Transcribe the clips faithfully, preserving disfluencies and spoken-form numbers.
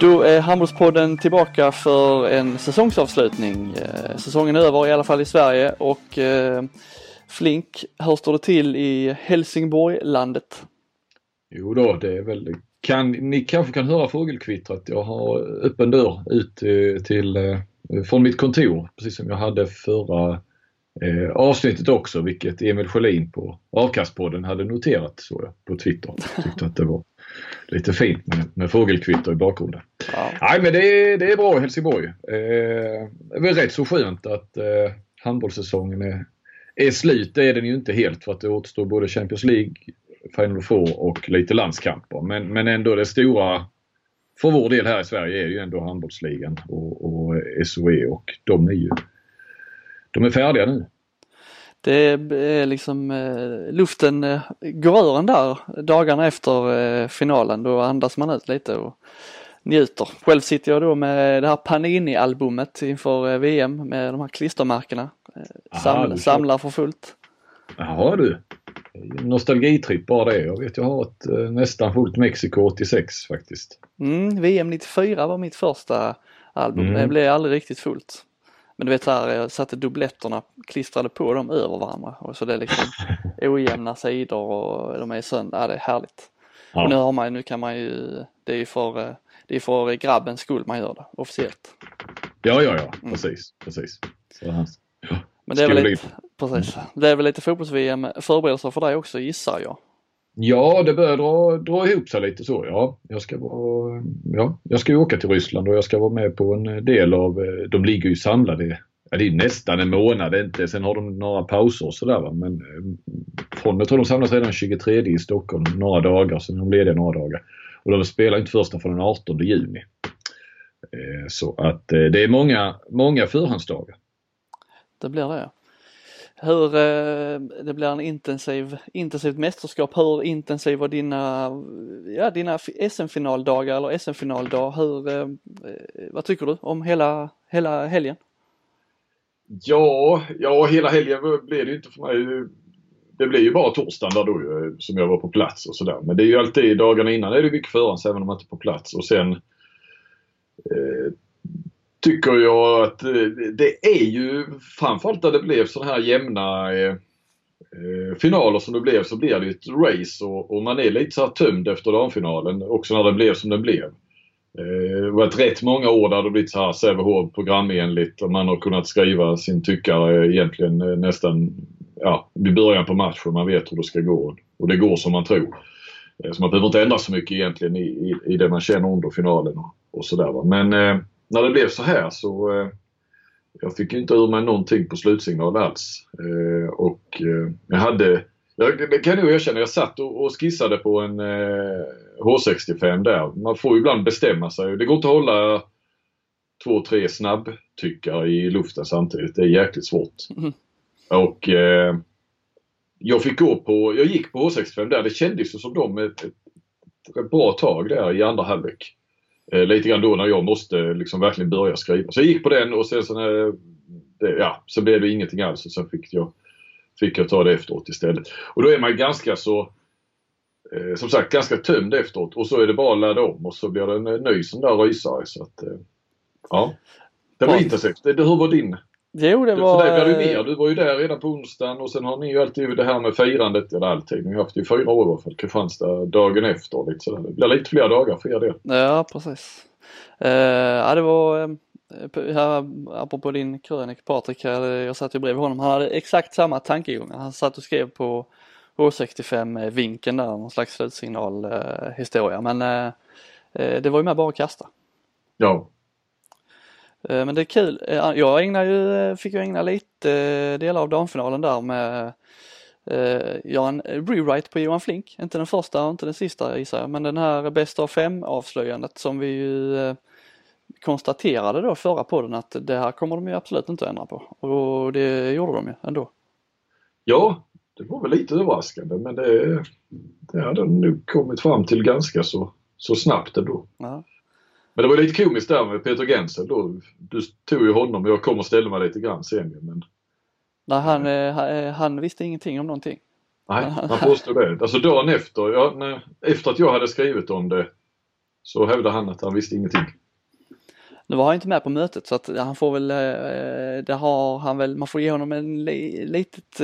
Då är Handbollspodden tillbaka för en säsongsavslutning. Säsongen är över i alla fall i Sverige och eh, Flink, hur står det till i Helsingborg-landet? Jo då, det är väl, kan, ni kanske kan höra fågelkvittret. Jag har öppen dörr ut till, till, från mitt kontor, precis som jag hade förra eh, avsnittet också, vilket Emil Sjölin på Avkastpodden hade noterat, så jag, på Twitter. Tyckte att det var lite fint med, med fågelkvitter i bakgrunden. Ja. Nej, men det är, det är bra i Helsingborg. Eh, det är väl rätt så skönt att eh, handbollssäsongen är, är slut. Det är den ju inte helt, för att det återstår både Champions League, Final Four och lite landskamper. Men, men ändå det stora för vår del här i Sverige är ju ändå handbollsligan och, och S O E, och de är ju de är färdiga nu. Det är liksom eh, luften eh, går ur den där dagarna efter eh, finalen. Då andas man ut lite och njuter. Själv sitter jag då med det här Panini-albumet inför eh, V M med de här klistermärkena. Eh, sam- Aha, samlar för fullt. Jaha du. Nostalgitripp bara det. Jag vet jag har ett eh, nästan fullt Mexiko åttiosex faktiskt. Mm, V M nittiofyra var mitt första album. Mm. Det blev aldrig riktigt fullt. Men du vet här, jag satte dubbletterna, klistrade på dem över varandra. Och så det är liksom ojämna sidor och de är sönder. Ja, det är härligt. Ja. Och nu har man, nu kan man ju, det är ju för, det är för grabbens skull man gör det, officiellt. Ja, ja, ja, precis, mm. precis. Så, ja. Men det är, väl lite, precis. det är väl lite fotbolls-V M förberedelser för dig också, gissar jag. Ja, det börjar dra, dra ihop sig lite så. Ja, jag ska vara, ja, jag ska ju åka till Ryssland och jag ska vara med på en del av, de ligger ju samlade, ja, det är nästan en månad inte, sen har de några pauser och sådär, va? Men från, jag tror de samlas redan tjugotredje i Stockholm några dagar, sen är de lediga några dagar. Och de spelar inte första från den artonde juni. Så att det är många, många förhandsdagar. Det blir det. Hur, det blir en intensiv, intensivt mästerskap. Hur intensiv var dina, ja, dina S M-finaldagar eller S M-finaldag? Hur, vad tycker du om hela, hela helgen? Ja, ja, hela helgen blev det ju inte för mig. Det blev ju bara torsdagen där då som jag var på plats och sådär. Men det är ju alltid dagarna innan är det mycket förhands även om man inte är på plats. Och sen eh, tycker jag att det är ju framförallt där det blev sådana här jämna eh, finaler som det blev, så blir det ett race och, och man är lite så här tömd efter damfinalen också när det blev som det blev. Eh, det var ett rätt många år där det blivit så här Sävehof programenligt och man har kunnat skriva sin tyckare egentligen nästan ja, vid början på matchen, man vet hur det ska gå och det går som man tror. Eh, så man behöver inte ändra så mycket egentligen i, i, i det man känner under finalen och, och sådär. Men eh, när det blev så här så eh, jag fick inte ur mig någonting på slutsignal alls. Eh, och eh, jag hade, jag, det kan jag erkänna, jag satt och, och skissade på en eh, H sextiofem där. Man får ju ibland bestämma sig. Det går inte att hålla två, tre snabbtyckare i luften samtidigt. Det är jäkligt svårt. Mm. Och eh, jag fick gå på, jag gick på H sextiofem där. Det kändes ju som de ett, ett, ett bra tag där i andra halvlek. Eh, lite grann då när jag måste liksom verkligen börja skriva. Så jag gick på den och sen så, när, det, ja, så blev det ingenting alls. Och sen fick jag, fick jag ta det efteråt istället. Och då är man ganska så, eh, som sagt, ganska tömd efteråt. Och så är det bara att ladda om och så blir det en ny sån där rysare. Så att, eh, ja, det var intensivt. Det, hur var din? Jo, det var... För dig blev du mer. Du var ju där redan på onsdagen och sen har ni ju alltid det här med firandet eller alltid. Ni har haft ju fyra år för Kristianstad dagen efter. Lite sådär. Det blir lite fler dagar för er del. Ja, precis. Uh, ja, det var, uh, här, apropå din krönik Patrik, här, jag satt ju bredvid honom. Han hade exakt samma tankegångar. Han satt och skrev på H sextiofem-vinkeln där, någon slags slutsignal uh, historia. Men uh, uh, det var ju med bara att kasta. Ja. Men det är kul. Jag ägnar ju, fick ju ägna lite delar av damfinalen där med eh, göra en rewrite på Johan Flink. Inte den första och inte den sista gissar jag. Men den här bäst av fem avslöjandet som vi ju eh, konstaterade då förra podden att det här kommer de ju absolut inte att ändra på. Och det gjorde de ju ändå. Ja, det var väl lite överraskande men det, det hade nog kommit fram till ganska så, så snabbt ändå. Ja. Men det var lite komiskt där med Peter Gensel då. Du tog ju honom och jag kom och ställde mig lite grann sen. Men... Nej, han, han, han visste ingenting om någonting. Nej, han påstod det. Alltså dagen efter, ja, när, efter att jag hade skrivit om det så hävdar han att han visste ingenting. Nu var han inte med på mötet så att han får väl, det har han väl, man får ge honom en li, litet,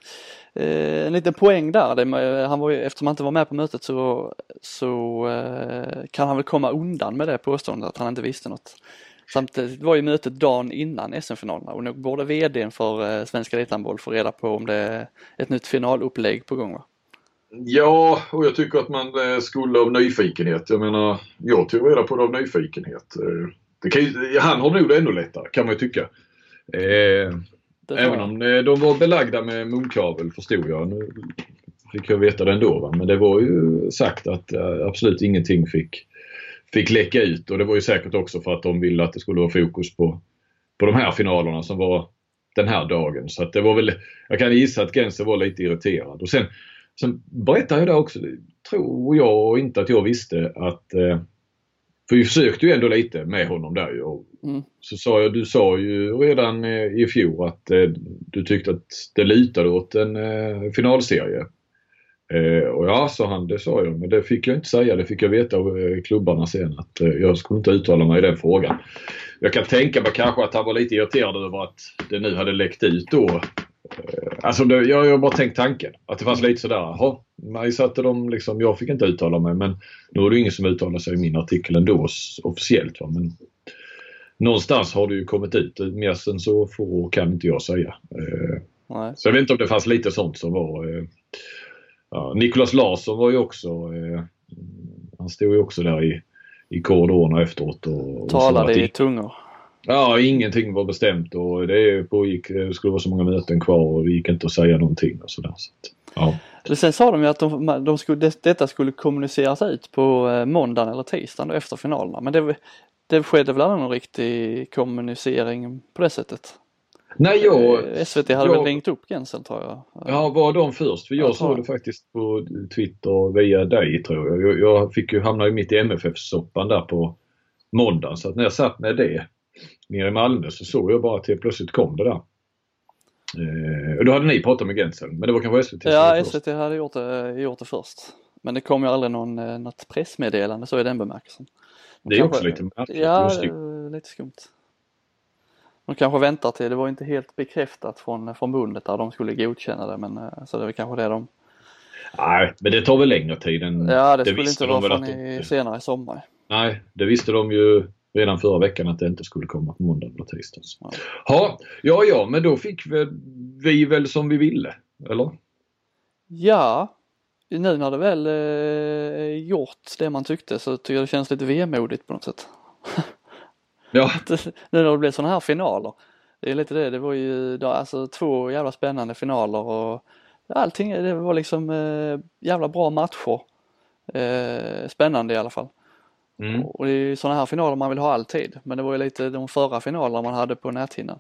en liten poäng där. Det, han var ju, eftersom han inte var med på mötet så, så kan han väl komma undan med det påståendet att han inte visste något. Samtidigt var ju mötet dagen innan S M-finalerna och nog borde vdn för Svenska Elithandboll få reda på om det är ett nytt finalupplägg på gång, va? Ja, och jag tycker att man skulle av nyfikenhet. Jag menar, jag tog reda på det av nyfikenhet. Det kan ju, han har nog det ännu lättare, kan man ju tycka. Eh, även om de var belagda med munkavel, förstod jag. Nu fick jag veta det ändå, va? Men det var ju sagt att äh, absolut ingenting fick, fick läcka ut. Och det var ju säkert också för att de ville att det skulle vara fokus på, på de här finalerna som var den här dagen. Så att det var väl, jag kan gissa att Genser var lite irriterad. Och sen, sen berättade jag det också, tror jag inte att jag visste att... Eh, För vi försökte ju ändå lite med honom där ju. Mm. Så sa jag, du sa ju redan eh, i fjol att eh, du tyckte att det lutade åt en eh, finalserie. Eh, och ja, sa han, det sa jag. Men det fick jag inte säga, det fick jag veta av eh, klubbarna sen. Att eh, jag skulle inte uttala mig i den frågan. Jag kan tänka mig kanske att han var lite irriterad över att det nu hade läckt ut då. Alltså det, jag har bara tänkt tanken att det fanns lite sådär, jaha, mig satte de liksom, jag fick inte uttala mig, men nu är det ingen som uttalar sig i min artikel ändå officiellt, va? Men någonstans har det ju kommit ut, mer sen så får, kan inte jag säga. Nej. Så jag vet inte om det fanns lite sånt som var ja, Nicolas Larsson var ju också han stod ju också där i, i korridorerna efteråt och talade i tungor. Ja, ingenting var bestämt och det pågick, det skulle vara så många möten kvar och det gick inte att säga någonting och sådär. Så att, ja. Sen sa de ju att de, de skulle, detta skulle kommuniceras ut på måndagen eller tisdagen efter finalerna. Men det, det skedde väl aldrig någon riktig kommunicering på det sättet? Nej, jag... S V T hade jag, väl ringt upp Gensel, tror jag. Ja, var de först? För jag, jag såg det faktiskt på Twitter via dig, tror jag. Jag, jag fick ju hamna mitt i M F F-soppan där på måndagen. Så att när jag satt med det nere i Malmö så såg jag bara att det plötsligt kom det där. Eh, och då hade ni pratat med Gensel, men det var kanske S V T. Ja, S V T hade gjort det, gjort det först. Men det kom ju aldrig någon, något pressmeddelande så i den bemärkelsen. De det är kanske, också lite märkligt. Ja, lite skumt. De kanske väntar till, det var inte helt bekräftat från, från bundet där de skulle godkänna det, men så det är kanske det de... Nej, men det tar väl längre tid än... Ja, det, det skulle inte vara de från de... i, senare i sommar. Nej, det visste de ju redan förra veckan att det inte skulle komma på måndag eller tisdag. Ja. Ha, ja, ja, men då fick vi, vi väl som vi ville, eller? Ja, nu när det väl eh, gjort det man tyckte så tycker jag det känns lite vemodigt på något sätt. Ja. Nu när det blev sådana här finaler. Det är lite det, det var ju då, alltså två jävla spännande finaler och allting, det var liksom eh, jävla bra matcher. Eh, spännande i alla fall. Mm. Och det är ju sådana här finaler man vill ha alltid. Men det var ju lite de förra finalerna man hade på näthinnan.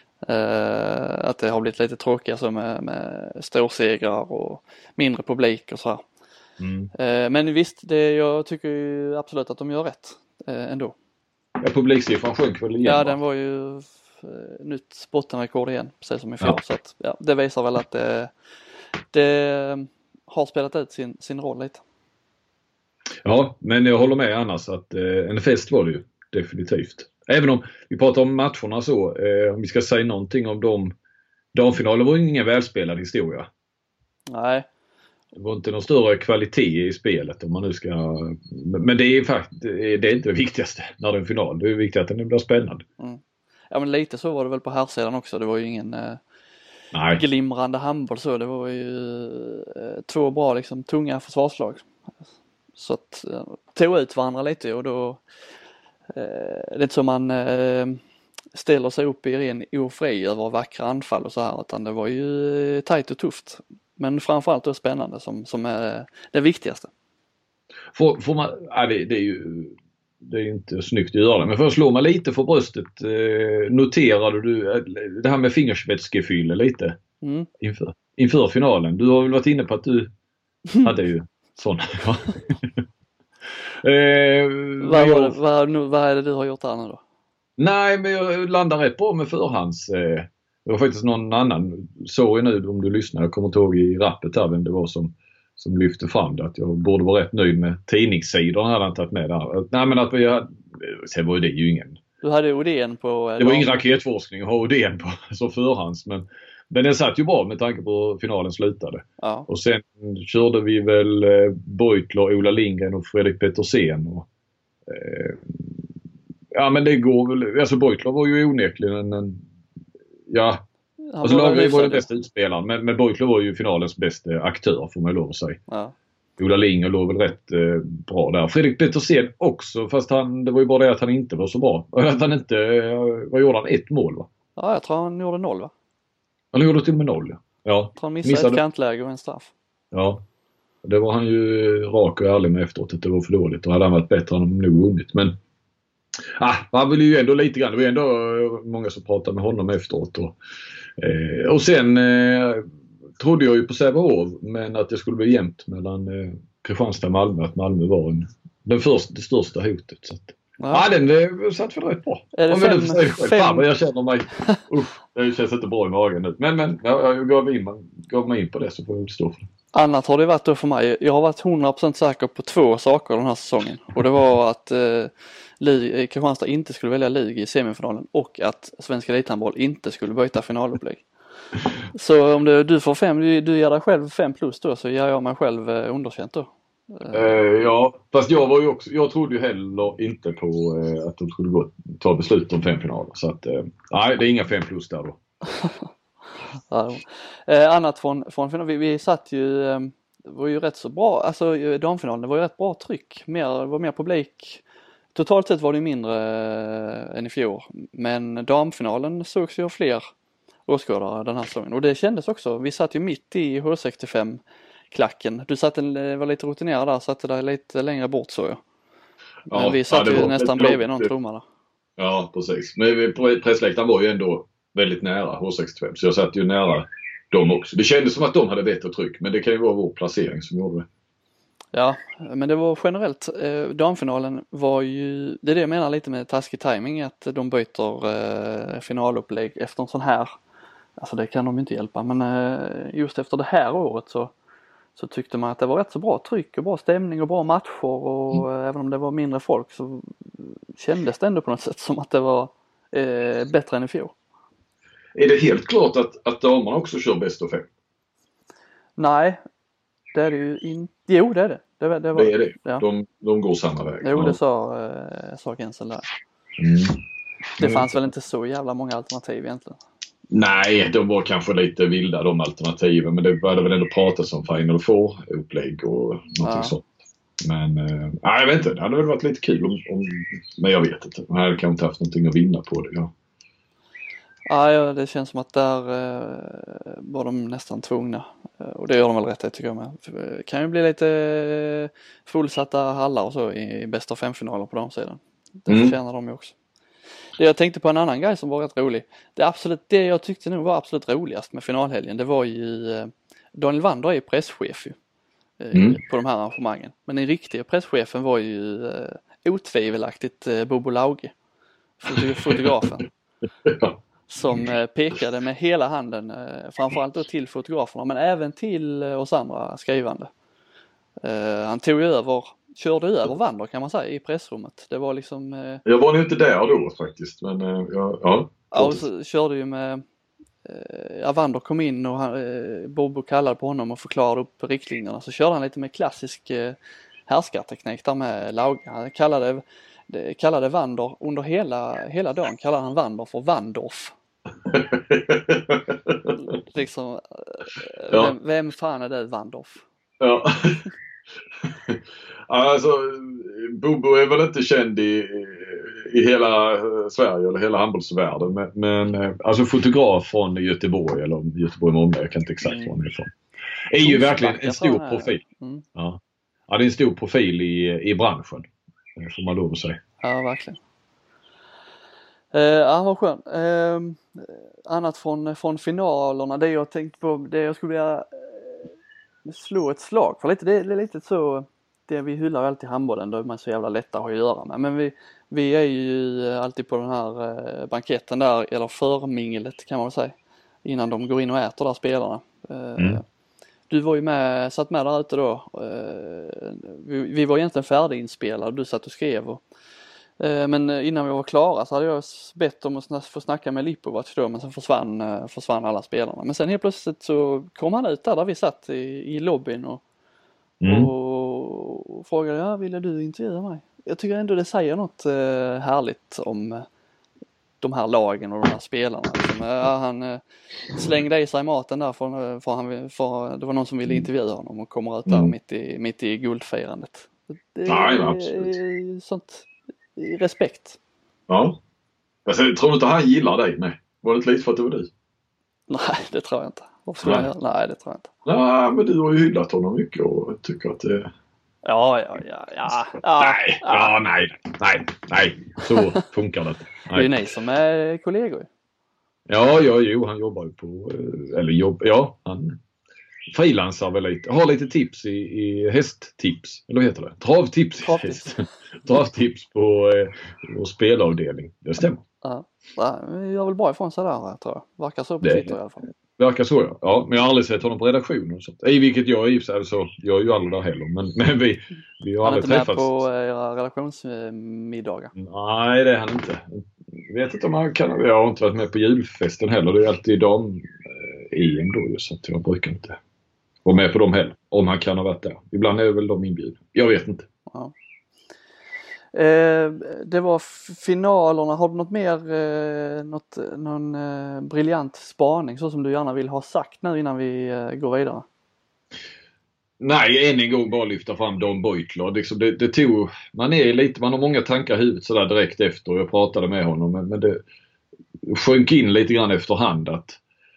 Eh, att det har blivit lite tråkiga så med, med storsegrar och mindre publik och så här. Mm. Eh, men visst, det, jag tycker ju absolut att de gör rätt eh, ändå. Ja, publiksiffran sjönk väl igen? Ja, den var ju eh, nytt bottenrekord igen, precis som i fjol. Ja. Så att, ja, det visar väl att det, det har spelat ut sin, sin roll lite. Ja, men jag håller med annars att eh, en fest var det ju definitivt. Även om vi pratar om matcherna så, eh, om vi ska säga någonting om dem. Damfinalen var ju ingen välspelad historia. Nej. Det var inte någon större kvalitet i spelet om man nu ska... Men det är faktiskt det är inte det viktigaste när det är en final. Det är viktigt att den blir spännande. Mm. Ja, men lite så var det väl på här sidan också. Det var ju ingen eh, Nej. glimrande handboll så. Det var ju eh, två bra liksom tunga försvarslag. Så att eh, tog ut varandra lite och då eh, det är inte så man eh, ställer sig upp i ren ofri över vackra anfall och så här, utan det var ju tajt och tufft. Men framförallt då spännande som, som är det viktigaste. Får, får man, ja, det, det är ju det är inte snyggt att göra det, men för att slå mig lite för bröstet, eh, noterade du det här med fingerspetsgefühle lite mm. inför, inför finalen? Du har väl varit inne på att du hade ju sådana. eh, vad, jag, vad, nu, vad är det du har gjort här nu då? Nej, men jag landar rätt bra med förhands. Eh, det var faktiskt någon annan, sorry nu om du lyssnar, jag kommer inte ihåg i rappet här vem det var som, som lyfte fram det. Att jag borde vara rätt nöjd med tidningssidorna hade han tagit med där. Nej men att vi hade, sen var det ju ingen... Du hade Odén på... Det var ingen raketforskning att ha Odén på som förhands. Men, men den satt ju bra med tanke på hur finalen slutade. Ja. Och sen körde vi väl eh, Beutler, Ola Lindgren och Fredrik Petersen. Och, eh, ja men det går väl... Alltså Beutler var ju onekligen en... en ja... Han alltså Lagerlöf var den det. bästa utspelaren. Men, men Beutler var ju finalens bästa aktör får man lov att säga. Ja. Ola Lindgren låg väl rätt eh, bra där. Fredrik Petersen också, fast han, det var ju bara det att han inte var så bra. Att han inte, eh, vad gjorde han? Ett mål va? Ja, jag tror han gjorde noll va? Han gjorde till och med noll ja. Ja. Jag tror han missade, missade ett kantläge och en straff. Ja. Det var han ju rak och ärlig med efteråt att det var för dåligt. Och hade han varit bättre än han nog vunnit. Men ah, han ville ju ändå lite grann. Det var ändå många som pratade med honom efteråt. Och, eh, och sen eh, trodde jag ju på Sävehof men att det skulle bli jämnt mellan eh, Kristianstad och Malmö. Att Malmö var en, den första, det största hotet. Så att, ja. ja, den eh, satt för rätt bra. Är det Om fem, jag nu fem... fem... Fan, jag känner mig... Uff, det känns inte bra i magen nu. Men, men jag, jag gav, in, gav mig in på det så får jag stå för det. Annat har det varit då för mig. Jag har varit hundra procent säker på två saker den här säsongen. Och det var att eh, Kristianstad inte skulle välja lig i semifinalen och att Svenska Elithandboll inte skulle byta finalupplägg. Så om det, du får fem, du, du ger dig själv fem plus då så ger jag mig själv eh, underkänt då. Eh, ja, fast jag var ju också, jag trodde ju heller inte på eh, att de skulle gå ta beslut om fem finaler. Så att, eh, nej det är inga fem plus där då. Ja, eh, annat från, från finalen, vi, vi satt ju, eh, det var ju rätt så bra, alltså damfinalen, det var ju rätt bra tryck, mer, det var mer publik, totalt sett var det mindre eh, än i fjol, men damfinalen sågs ju av fler åskådare den här säsongen och det kändes också, vi satt ju mitt i H sextiofem-klacken, du satt en, var lite rutinerad där, satt där lite längre bort så jag. Men ja, vi satt ja, ju var, nästan bredvid någon trumma där. Ja, precis. Men pressläktaren var ju ändå väldigt nära H sextiofem så jag satt ju nära dem också. Det kändes som att de hade bättre tryck men det kan ju vara vår placering som gjorde det. Ja, men det var generellt, eh, damfinalen var ju, det är det jag menar lite med taskig timing att de byter eh, finalupplägg efter en sån här, alltså det kan de inte hjälpa men eh, just efter det här året så, så tyckte man att det var rätt så bra tryck och bra stämning och bra matcher och mm. även om det var mindre folk så kändes det ändå på något sätt som att det var eh, bättre än i fjol. Är det helt klart att, att damerna också kör bäst av fem? Nej, det är det ju inte. Jo, det är det. Det, det, var, det är det. Ja. De, de går samma väg. Jo, ja. det sa, äh, sa Gensel där. Mm. Det fanns mm. väl inte så jävla många alternativ egentligen? Nej, de var kanske lite vilda de alternativen. Men det började väl ändå pratas om Final Four-upplägg och någonting ja. sånt. Men, äh, jag vet inte. Det hade väl varit lite kul om, om men jag vet inte. Man hade kanske inte haft någonting att vinna på det, ja. Ja, det känns som att där eh, var de nästan tvungna. Och det gör de väl rätt i tycker jag med. Det kan ju bli lite fullsatta hallar och så i bästa fem-finaler på de sidan. Det mm. förtjänar de ju också. Det jag tänkte på en annan grej som var rätt rolig. Det, absolut, det jag tyckte nog var absolut roligast med finalhelgen. Det var ju eh, Daniel Wander är presschef ju, eh, mm. på de här arrangemangen. Men den riktiga presschefen var ju eh, otvivelaktigt eh, Bobo Lauge. Fotog- fotografen. ja. Som pekade med hela handen, framförallt då till fotograferna men även till oss andra skrivande. Han tog ju över, körde över Wander kan man säga i pressrummet. Det var liksom... Jag var ju inte där då faktiskt men ja. Ja, ja och så körde ju med... Ja, Wander kom in och han, Bobo kallade på honom och förklarade upp riktlinjerna. Så körde han lite med klassisk härskarteknik där med Lauge. Han kallade... Det kallade Wander under hela, hela dagen kallade han Wander för Wandorf. liksom, ja. vem, vem fan är det Wandorf? Ja. Alltså, Bobo är väl inte känd i, i hela Sverige eller hela handbollsvärlden. Men, men alltså fotograf från Göteborg eller Göteborg med omnejd, jag kan inte exakt mm. var han är ifrån. Är ju verkligen en stor profil. Mm. Ja. ja, det är en stor profil i, i branschen. Får man lov att säga. Ja, verkligen. Eh, ja, vad skön. Eh, annat från, från finalerna, det jag tänkt på, det jag skulle vilja eh, slå ett slag för lite, det, det är lite så, det vi hyllar alltid handbollen, då är man så jävla lätt att ha att göra med. Men vi, vi är ju alltid på den här eh, banketten där, eller förminglet kan man väl säga, innan de går in och äter där spelarna. Eh, mm. du var ju med, satt med där ute då. Vi, vi var egentligen färdiginspelade, du satt och skrev. Och, men innan vi var klara så hade jag bett om att få snacka med Lipovac då, men sen försvann, försvann alla spelarna. Men sen helt plötsligt så kom han ut där, där vi satt i, i lobbyn och, mm. och frågade, ja, ville du intervjua mig? Jag tycker ändå det säger något härligt om de här lagen och de här spelarna. Liksom, ja, han eh, slängde i sig maten där för, för, han, för det var någon som ville intervjua honom och kommer ut där mm. mitt, i, mitt i guldfirandet. Det Nej, absolut. Sånt respekt. Ja. Jag tror inte han gillar dig med. Var det inte lite för att det var du? Nej, det tror jag inte. Varför skulle jag göra? Nej, det tror jag inte. Nej, men du har ju hyllat honom mycket och tycker att det... Ja, ja, ja, ja. ja nej, ja. ja, nej, nej, nej. Så funkar det. Nej. Det är ju ni som är kollegor. Ja, ja, jo, han jobbar ju på, eller jobb, ja, han frilansar väl lite, har lite tips i, i hästtips, eller vad heter det? Travtips. Travtips. Travtips på eh, vår spelavdelning, det stämmer. Ja, det gör väl bra ifrån sig där, tror jag. Verkar så på Twitter i alla fall. Verkar så, ja. Ja, men jag har aldrig sett honom på redaktionen och sånt. I vilket jag i så, så jag är ju aldrig där heller. Men, men vi, vi har aldrig träffats. Han är inte med på era redaktionsmiddagar? Nej, det är han inte. Jag vet inte om han kan. Jag har inte varit med på julfesten heller. Det är alltid dam-E M då, så att jag brukar inte vara med på dem heller. Om han kan ha varit där. Ibland är väl de inbjudna. Jag vet inte. Ja. Eh, det var finalerna. Har du något mer eh, något, någon eh, briljant spaning så som du gärna vill ha sagt nu innan vi eh, går vidare? Nej, än en gång bara lyfta fram Don Beutler. Liksom det, det tog, man är lite, man har många tankar i huvudet sådär direkt efter och jag pratade med honom men, men det sjönk in lite grann efterhand att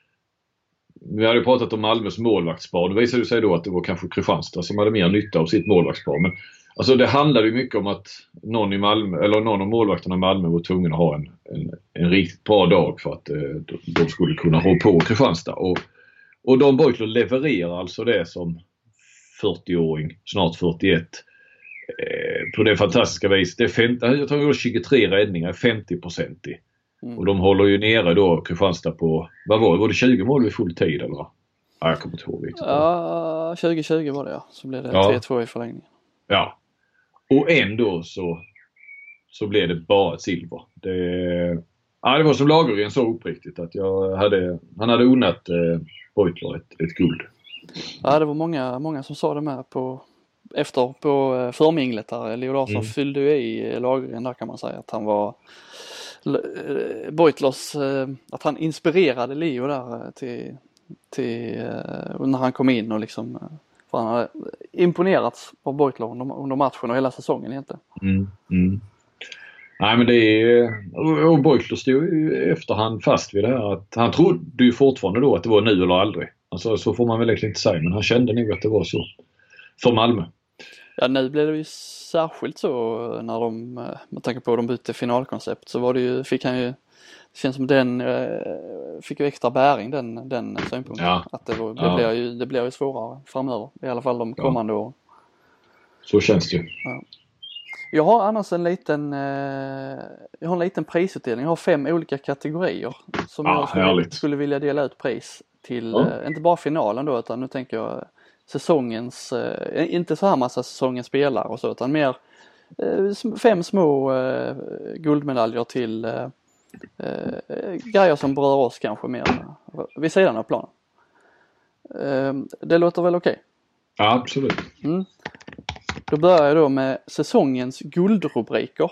vi hade pratat om Malmös målvaktspar. Det visade sig då att det var kanske Kristianstad som hade mer nytta av sitt målvaktspar. Men alltså det handlade ju mycket om att någon i Malmö, eller någon av målvakterna i Malmö var tvungen att ha en, en, en riktigt bra dag för att eh, de skulle kunna ha på Kristianstad. Och, och Don Beutler levererar alltså det som fyrtioåring, snart fyrtioett, eh, på det fantastiska vis. Det är femtio, jag tror det var tjugotre räddningar, femtio procent i. Mm. Och de håller ju nere då Kristianstad på, vad var det? Var det tjugo mål vid full tid eller? Ja, jag kommer inte ihåg riktigt. Ja, tjugo tjugo var det ja. Så blev det ja. tre två i förlängningen. Ja. Och ändå så så blev det bara ett silver. Det, ja, det var som Lagergren så uppriktigt att jag hade, han hade unnat eh, Beutler ett, ett guld. Ja, det var många, många som sa det med på efter på förminglet där. Leo Larsson mm. fyllde ju i Lagergren där kan man säga att han var Beutlers, att han inspirerade Leo där till, till när han kom in och liksom för han hade imponerats av Beutler under, under matchen och hela säsongen egentligen. Mm. Mm. Nej men det är, och Beutler stod ju i efterhand fast vid det här att han trodde ju fortfarande då att det var nu eller aldrig. Alltså så får man väl egentligen inte säga men han kände nog att det var så för Malmö. Ja, nu blev det ju särskilt så när de, med tanke på att de bytte finalkoncept så var det ju, fick han ju, det känns som den fick ju extra bäring den, den synpunkten. Ja. Att det, var, det, ja. blir ju, det blir ju svårare framöver, i alla fall de kommande ja. åren. Så känns det ju. Ja. Jag har annars en liten, jag har en liten prisutdelning, jag har fem olika kategorier som ja, jag skulle, skulle vilja dela ut pris till, ja. inte bara finalen då utan nu tänker jag säsongens, eh, inte så här massa säsongens spelare och så utan mer eh, fem små eh, guldmedaljer till eh, eh, grejer som berör oss kanske mer vid sidan av planen. Eh, det låter väl okej? Okay? Ja, absolut. Mm. Då börjar jag då med säsongens guldrubriker.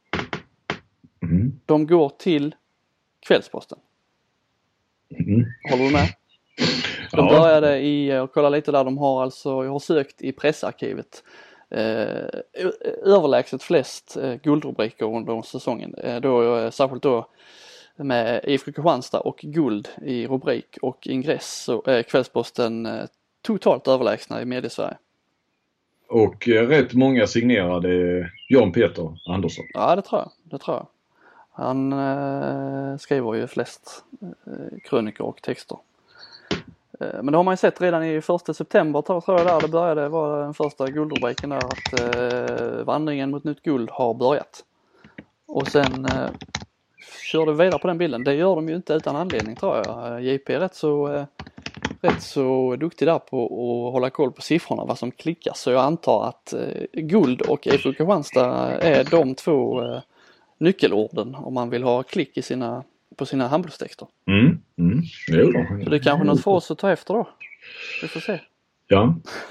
Mm. De går till Kvällsposten. Mm. Håller du med? De började i, och kolla lite där de har alltså, jag har sökt i pressarkivet eh, överlägset flest eh, guldrubriker under säsongen. Eh, då, eh, särskilt då med I F K Kristianstad och guld i rubrik och ingress så eh, Kvällsposten eh, totalt överlägsna i Mediesverige. Och eh, rätt många signerade Jan Peter Andersson. Ja det tror jag, det tror jag. Han eh, skriver ju flest eh, krönikor och texter. Men det har man ju sett redan i första september tror jag där det började var den första guldrubriken där att eh, vandringen mot nytt guld har börjat. Och sen eh, kör det vidare på den bilden. Det gör de ju inte utan anledning tror jag. J P är rätt så eh, rätt så duktig där på att hålla koll på siffrorna, vad som klickar. Så jag antar att eh, Guld och IFK Kristianstad är de två eh, nyckelorden om man vill ha klick i sina, på sina handbollstexter. Mm, mm. Jo då. Så det är kanske något för oss att ta efter då. Vi får se. Ja.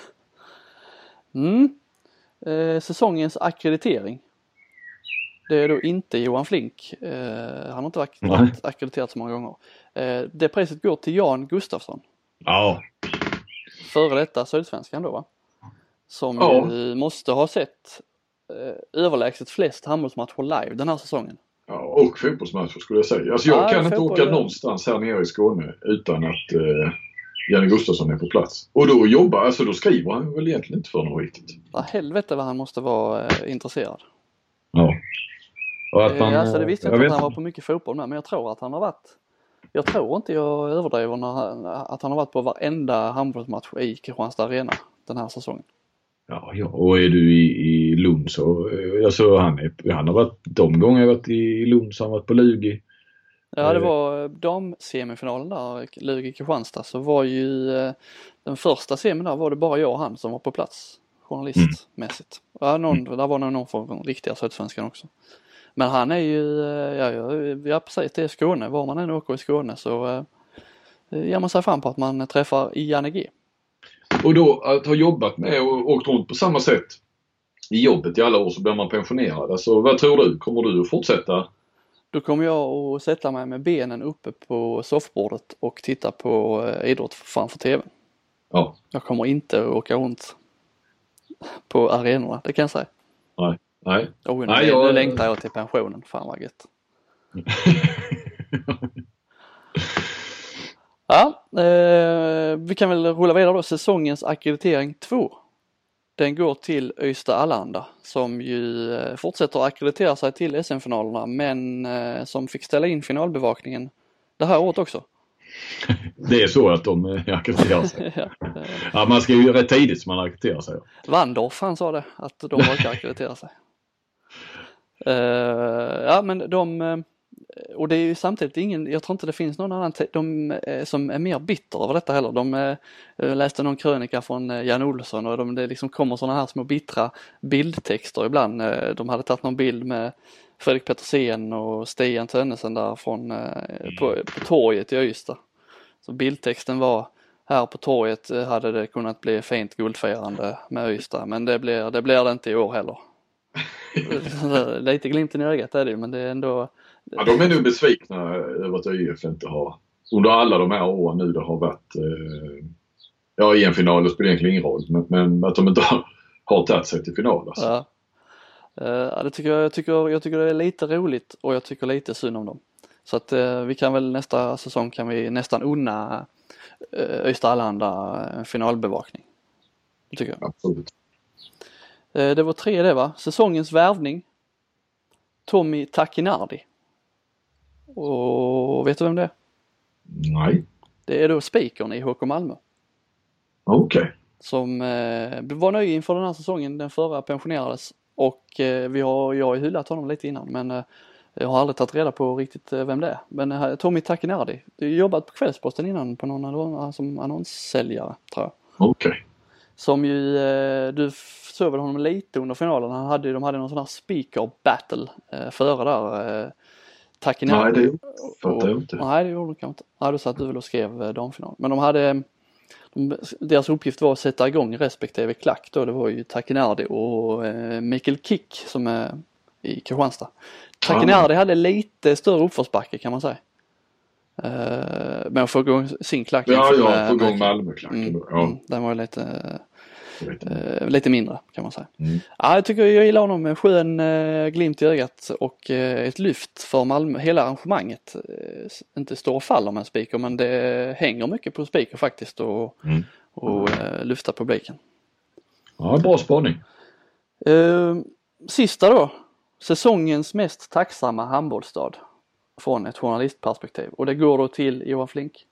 Mm. Eh, säsongens akkreditering. Det är då inte Johan Flink. Eh, han har inte varit Nej. akkrediterad så många gånger. Eh, det priset går till Jan Gustafsson. Ja. Före detta Sydsvenskan då, va? Som Ja. ju måste ha sett eh, överlägset flest handbollsmatcher live den här säsongen. Ja, och fotbollsmatcher skulle jag säga. Alltså jag Ja, kan inte fotboll, åka ja. någonstans här nere i Skåne utan att eh, Janne Gustafsson är på plats. Och då jobbar, alltså då skriver han väl egentligen inte för något riktigt. Ja, helvete vad han måste vara eh, intresserad. Ja. Och att man, eh, alltså det visste jag jag inte vet att han var på mycket fotboll med, men jag tror att han har varit. Jag tror inte jag överdriver när han, att han har varit på varenda handbollsmatch i Kristianstad Arena den här säsongen. Ja, ja, och är du i, i Lund så, eh, alltså han, är, han har varit, de gånger jag varit i Lund så har han varit på Lugi. Ja, det var damsemifinalen där, Lugi Kristianstad, så var ju eh, den första semin där var det bara jag och han som var på plats journalistmässigt. Ja, någon, mm. där var nog någon från riktiga Sydsvenskan också. Men han är ju, eh, ja, ja, ja precis, det är Skåne, var man än åker i Skåne så eh, ger man sig fram på att man träffar Janne G. Och då att ha jobbat med och åkt runt på samma sätt i jobbet i alla år så blir man pensionerad. Alltså vad tror du? Kommer du att fortsätta? Då kommer jag att sätta mig med benen uppe på soffbordet och titta på eh, idrott framför tvn. Ja. Jag kommer inte att åka runt på arenorna, det kan jag säga. Nej. Nej. Oh, nu, Nej, jag... nu längtar jag till pensionen, fan vad gött. Ja, eh, vi kan väl rulla vidare då. Säsongens akkreditering två. Den går till Öysta Allehanda som ju eh, fortsätter att akkreditera sig till S M-finalerna men eh, som fick ställa in finalbevakningen det här året också. Det är så att de akkrediterar sig. ja. Ja, man ska ju rätt tidigt som man akkrediterar sig. Vandorf han sa det, att de brukar akkreditera sig. Uh, ja men de, och det är ju samtidigt ingen, jag tror inte det finns någon annan te- de, som är mer bitter över detta heller. De uh, läste någon krönika från uh, Jan Olsson och de, det liksom kommer sådana här små bittra bildtexter ibland. Uh, de hade tagit någon bild med Fredrik Petersen och Stian Tönnesen där från, uh, på, på torget i Ystad. Så bildtexten var: här på torget hade det kunnat bli fint guldfirande med Ystad, men det blir det, blir det inte i år heller. Lite glimten i ögat är det ju, men det är ändå... Ja, de är nu besvikna över att ÖIF inte har, under alla de här åren nu det har varit, eh, ja i en final det spelar egentligen ingen roll, men, men att de inte har, har tagit sig till final. Alltså. Ja, uh, det tycker jag, jag, tycker, jag tycker det är lite roligt och jag tycker lite synd om dem. Så att uh, vi kan väl nästa säsong kan vi nästan unna uh, Öysta Allehanda en finalbevakning. Det tycker jag. Absolut. Det var tre det va? Säsongens värvning. Tommy Takinardi. Och vet du vem det är? Nej. Det är då spikern i H K Malmö. Okej. Okay. Som eh, var nöjd inför den här säsongen. Den förra pensionerades. Och eh, vi har, jag har hyllat honom lite innan. Men eh, jag har aldrig tagit reda på riktigt eh, vem det är. Men eh, Tommy Takinardi. Du har jobbat på Kvällsposten innan på någon annan, som annonssäljare tror jag. Okej. Okay. Som ju, eh, du såg väl honom lite under finalen. Han hade, de hade någon sån här speaker battle eh, före där. Eh, Takinardi. Nej, det fattar jag inte. Nej, det gjorde de kanske inte. Ja, du sa att du väl och skrev eh, damfinalen. Men de hade, de, deras uppgift var att sätta igång respektive klack då. Det var ju Takinardi och eh, Mikael Kick som är i Kristianstad. Takinardi ah. hade lite större uppförsbacke kan man säga. Uh, men att få igång sin klack. Ja, ja, få igång Malmöklacken. Mm, ja. mm, den var lite, uh, lite mindre kan man säga. Mm. Ja, jag tycker jag gillar honom med skön uh, glimt i ögat och uh, ett lyft för Malmö. Hela arrangemanget uh, inte står och faller med en speaker, men det hänger mycket på speaker faktiskt och, mm. och uh, lyfta publiken. Ja, bra spaning. Uh, sista då. Säsongens mest tacksamma handbollsstad. Från ett journalistperspektiv. Och det går då till Johan Flink.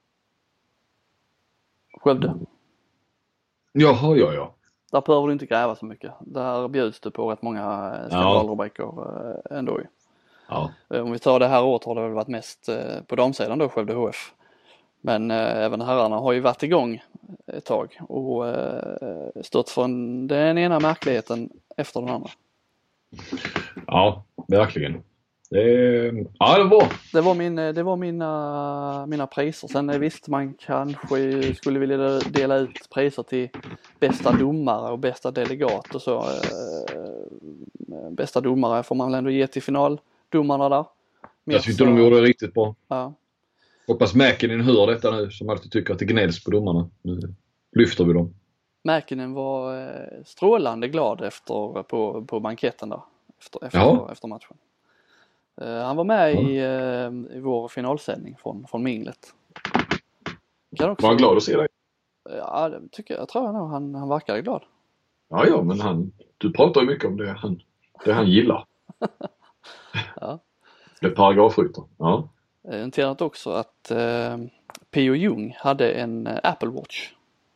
Skövde. Jaha, ja, ja. Där behöver du inte gräva så mycket. Där bjuds du på rätt många skandalrubriker ja. ändå. Ja. Om vi tar det här året har det väl varit mest på damsidan då, Skövde H F. Men eh, även herrarna har ju varit igång ett tag och eh, stått från den ena märkligheten efter den andra. Ja, verkligen. Det, ja, det var bra. Det var, min, det var mina, mina priser. Sen visst, man kanske skulle vilja dela ut priser till bästa domare och bästa delegat och så. Eh, bästa domare får man väl ändå ge till finaldomarna där. Jag tyckte så... de gjorde det riktigt bra. Ja. Hoppas Mäkinen hör detta nu, som alltid tycker att det gnälls på domarna. Nu lyfter vi dem. Mäkinen var strålande glad efter, på, på banketten där. Efter, efter, efter matchen. Uh, han var med ja. i, uh, i vår finalsändning från, från Minglet. Kan också... Var han glad att se dig? Ja, det tycker jag. Jag tror nog han, han verkar glad. Ja, ja, men han, du pratar ju mycket om det han, det han gillar. Ja. Det är paragrafrytter. Ja. Jag noterat också att uh, P O Jung hade en uh, Apple Watch.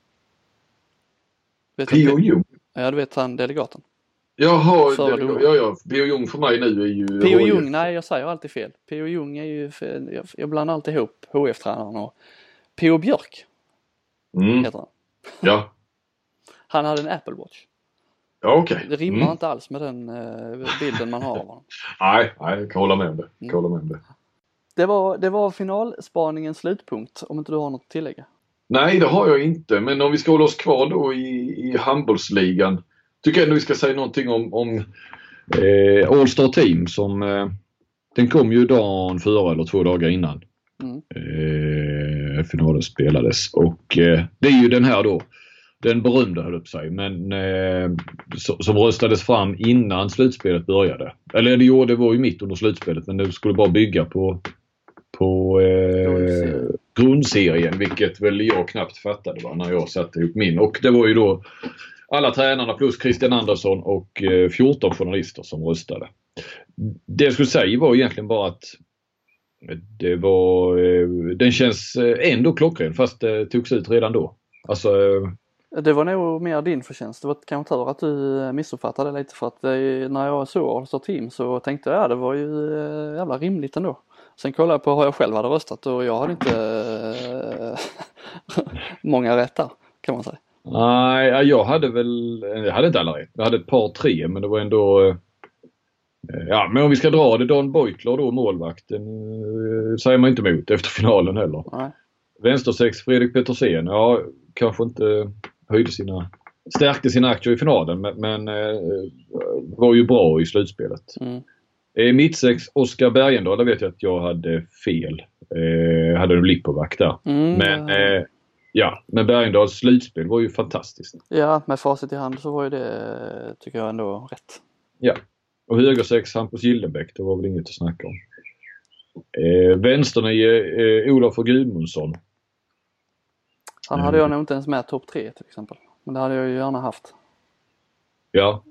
P O Jung? Ja, du vet han delegaten. Jaha, det, ja, ja. P O Jung för mig nu är ju... P O Jung, nej jag säger alltid fel. P O Jung är ju, jag, jag blandar alltid ihop H F-tränaren och P O Björk. Mm. Heter han. Ja. Han hade en Apple Watch. Ja, okej. Okay. Det rimmar mm. inte alls med den uh, bilden man har av honom. Nej, nej, jag kan hålla med om det. Jag kan hålla med om det. Det var, det var finalspaningens slutpunkt, om inte du har något att tillägga. Nej, det har jag inte. Men om vi ska hålla oss kvar då i, i handbollsligan, tycker jag ändå vi ska säga någonting om, om eh, All-Star Team som eh, den kom ju dagen före eller två dagar innan mm. eh, finalen spelades. Och eh, det är ju den här då, den berömda höll upp sig, men eh, som, som röstades fram innan slutspelet började. Eller det, jo, det var ju mitt under slutspelet, men det skulle bara bygga på på eh, grundserien, vilket väl jag knappt fattade va, när jag satte ihop min. Och det var ju då alla tränarna plus Christian Andersson och eh, fjorton journalister som röstade. Det jag skulle säga var egentligen bara att det var eh, den känns ändå klockren fast det togs ut redan då. Alltså eh, det var nog mer din förtjänst. Det var kanske tur att du missuppfattade lite, för att det, när jag såg All-Star Team så tänkte jag ja, det var ju jävla rimligt ändå. Sen kollade jag på hur jag själv hade röstat och jag hade inte många rätt där, kan man säga. Nej, jag hade väl, jag hade inte alla rätt. Jag hade ett par tre, men det var ändå, ja, men om vi ska dra det, Don Beutler då, målvakten, säger man inte emot efter finalen heller. Nej. Vänstersex Fredrik Petersen, ja, kanske inte höjde sina, stärkte sina aktier i finalen, men, men var ju bra i slutspelet. Mm. Mittsex Oskar Bergendahl, där vet jag att jag hade fel. Eh, hade en Lipovac där. Mm, men eh, ja, men Bergendahls slutspel var ju fantastiskt. Ja, med facit i hand så var ju det, tycker jag, ändå rätt. Ja, och högersex Hampus Gildenbäck, det var väl inget att snacka om. Eh, Vänsternio eh, Olof och Gudmundsson. Han hade jag nog inte ens med topp tre till exempel. Men det hade jag ju gärna haft. Ja.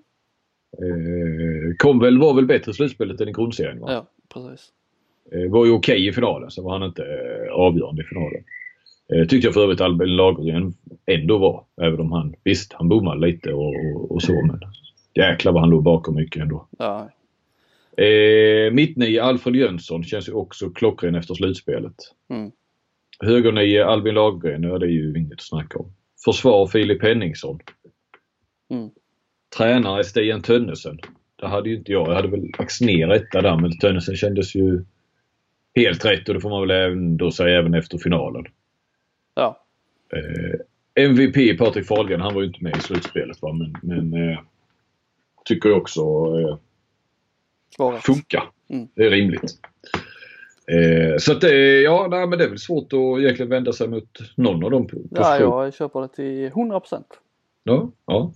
Eh, kom väl, var väl bättre slutspelet än i grundserien, va? Ja, precis. Eh, var ju okej okay i finalen, så var han inte eh, avgörande i finalen. Eh, tyckte jag för övrigt Albin Lagergren ändå var, även om han, visst, han bommade lite och, och, och så, men jäklar vad han låg bakom mycket ändå. Ja. Eh, Mittnio Alfred Jönsson känns ju också klockren efter slutspelet. Mm. Högernio Albin Lagergren, ja, det är ju inget att snacka om. Försvar Filip Henningsson. Mm. Tränare Stian Tönnesen. Det hade ju inte jag. Jag hade väl vaccinerat detta där, men Tönnesen kändes ju helt rätt, och det får man väl även säga även efter finalen. Ja. Eh, M V P Patrik Fahlgren, han var ju inte med i slutspelet, va? men, men eh, tycker jag också eh, funkar. Mm. Det är rimligt. Eh, så att det, ja, nej, men det är väl svårt att egentligen vända sig mot någon av dem. På, på ja, jag köper det till hundra procent. Ja, ja.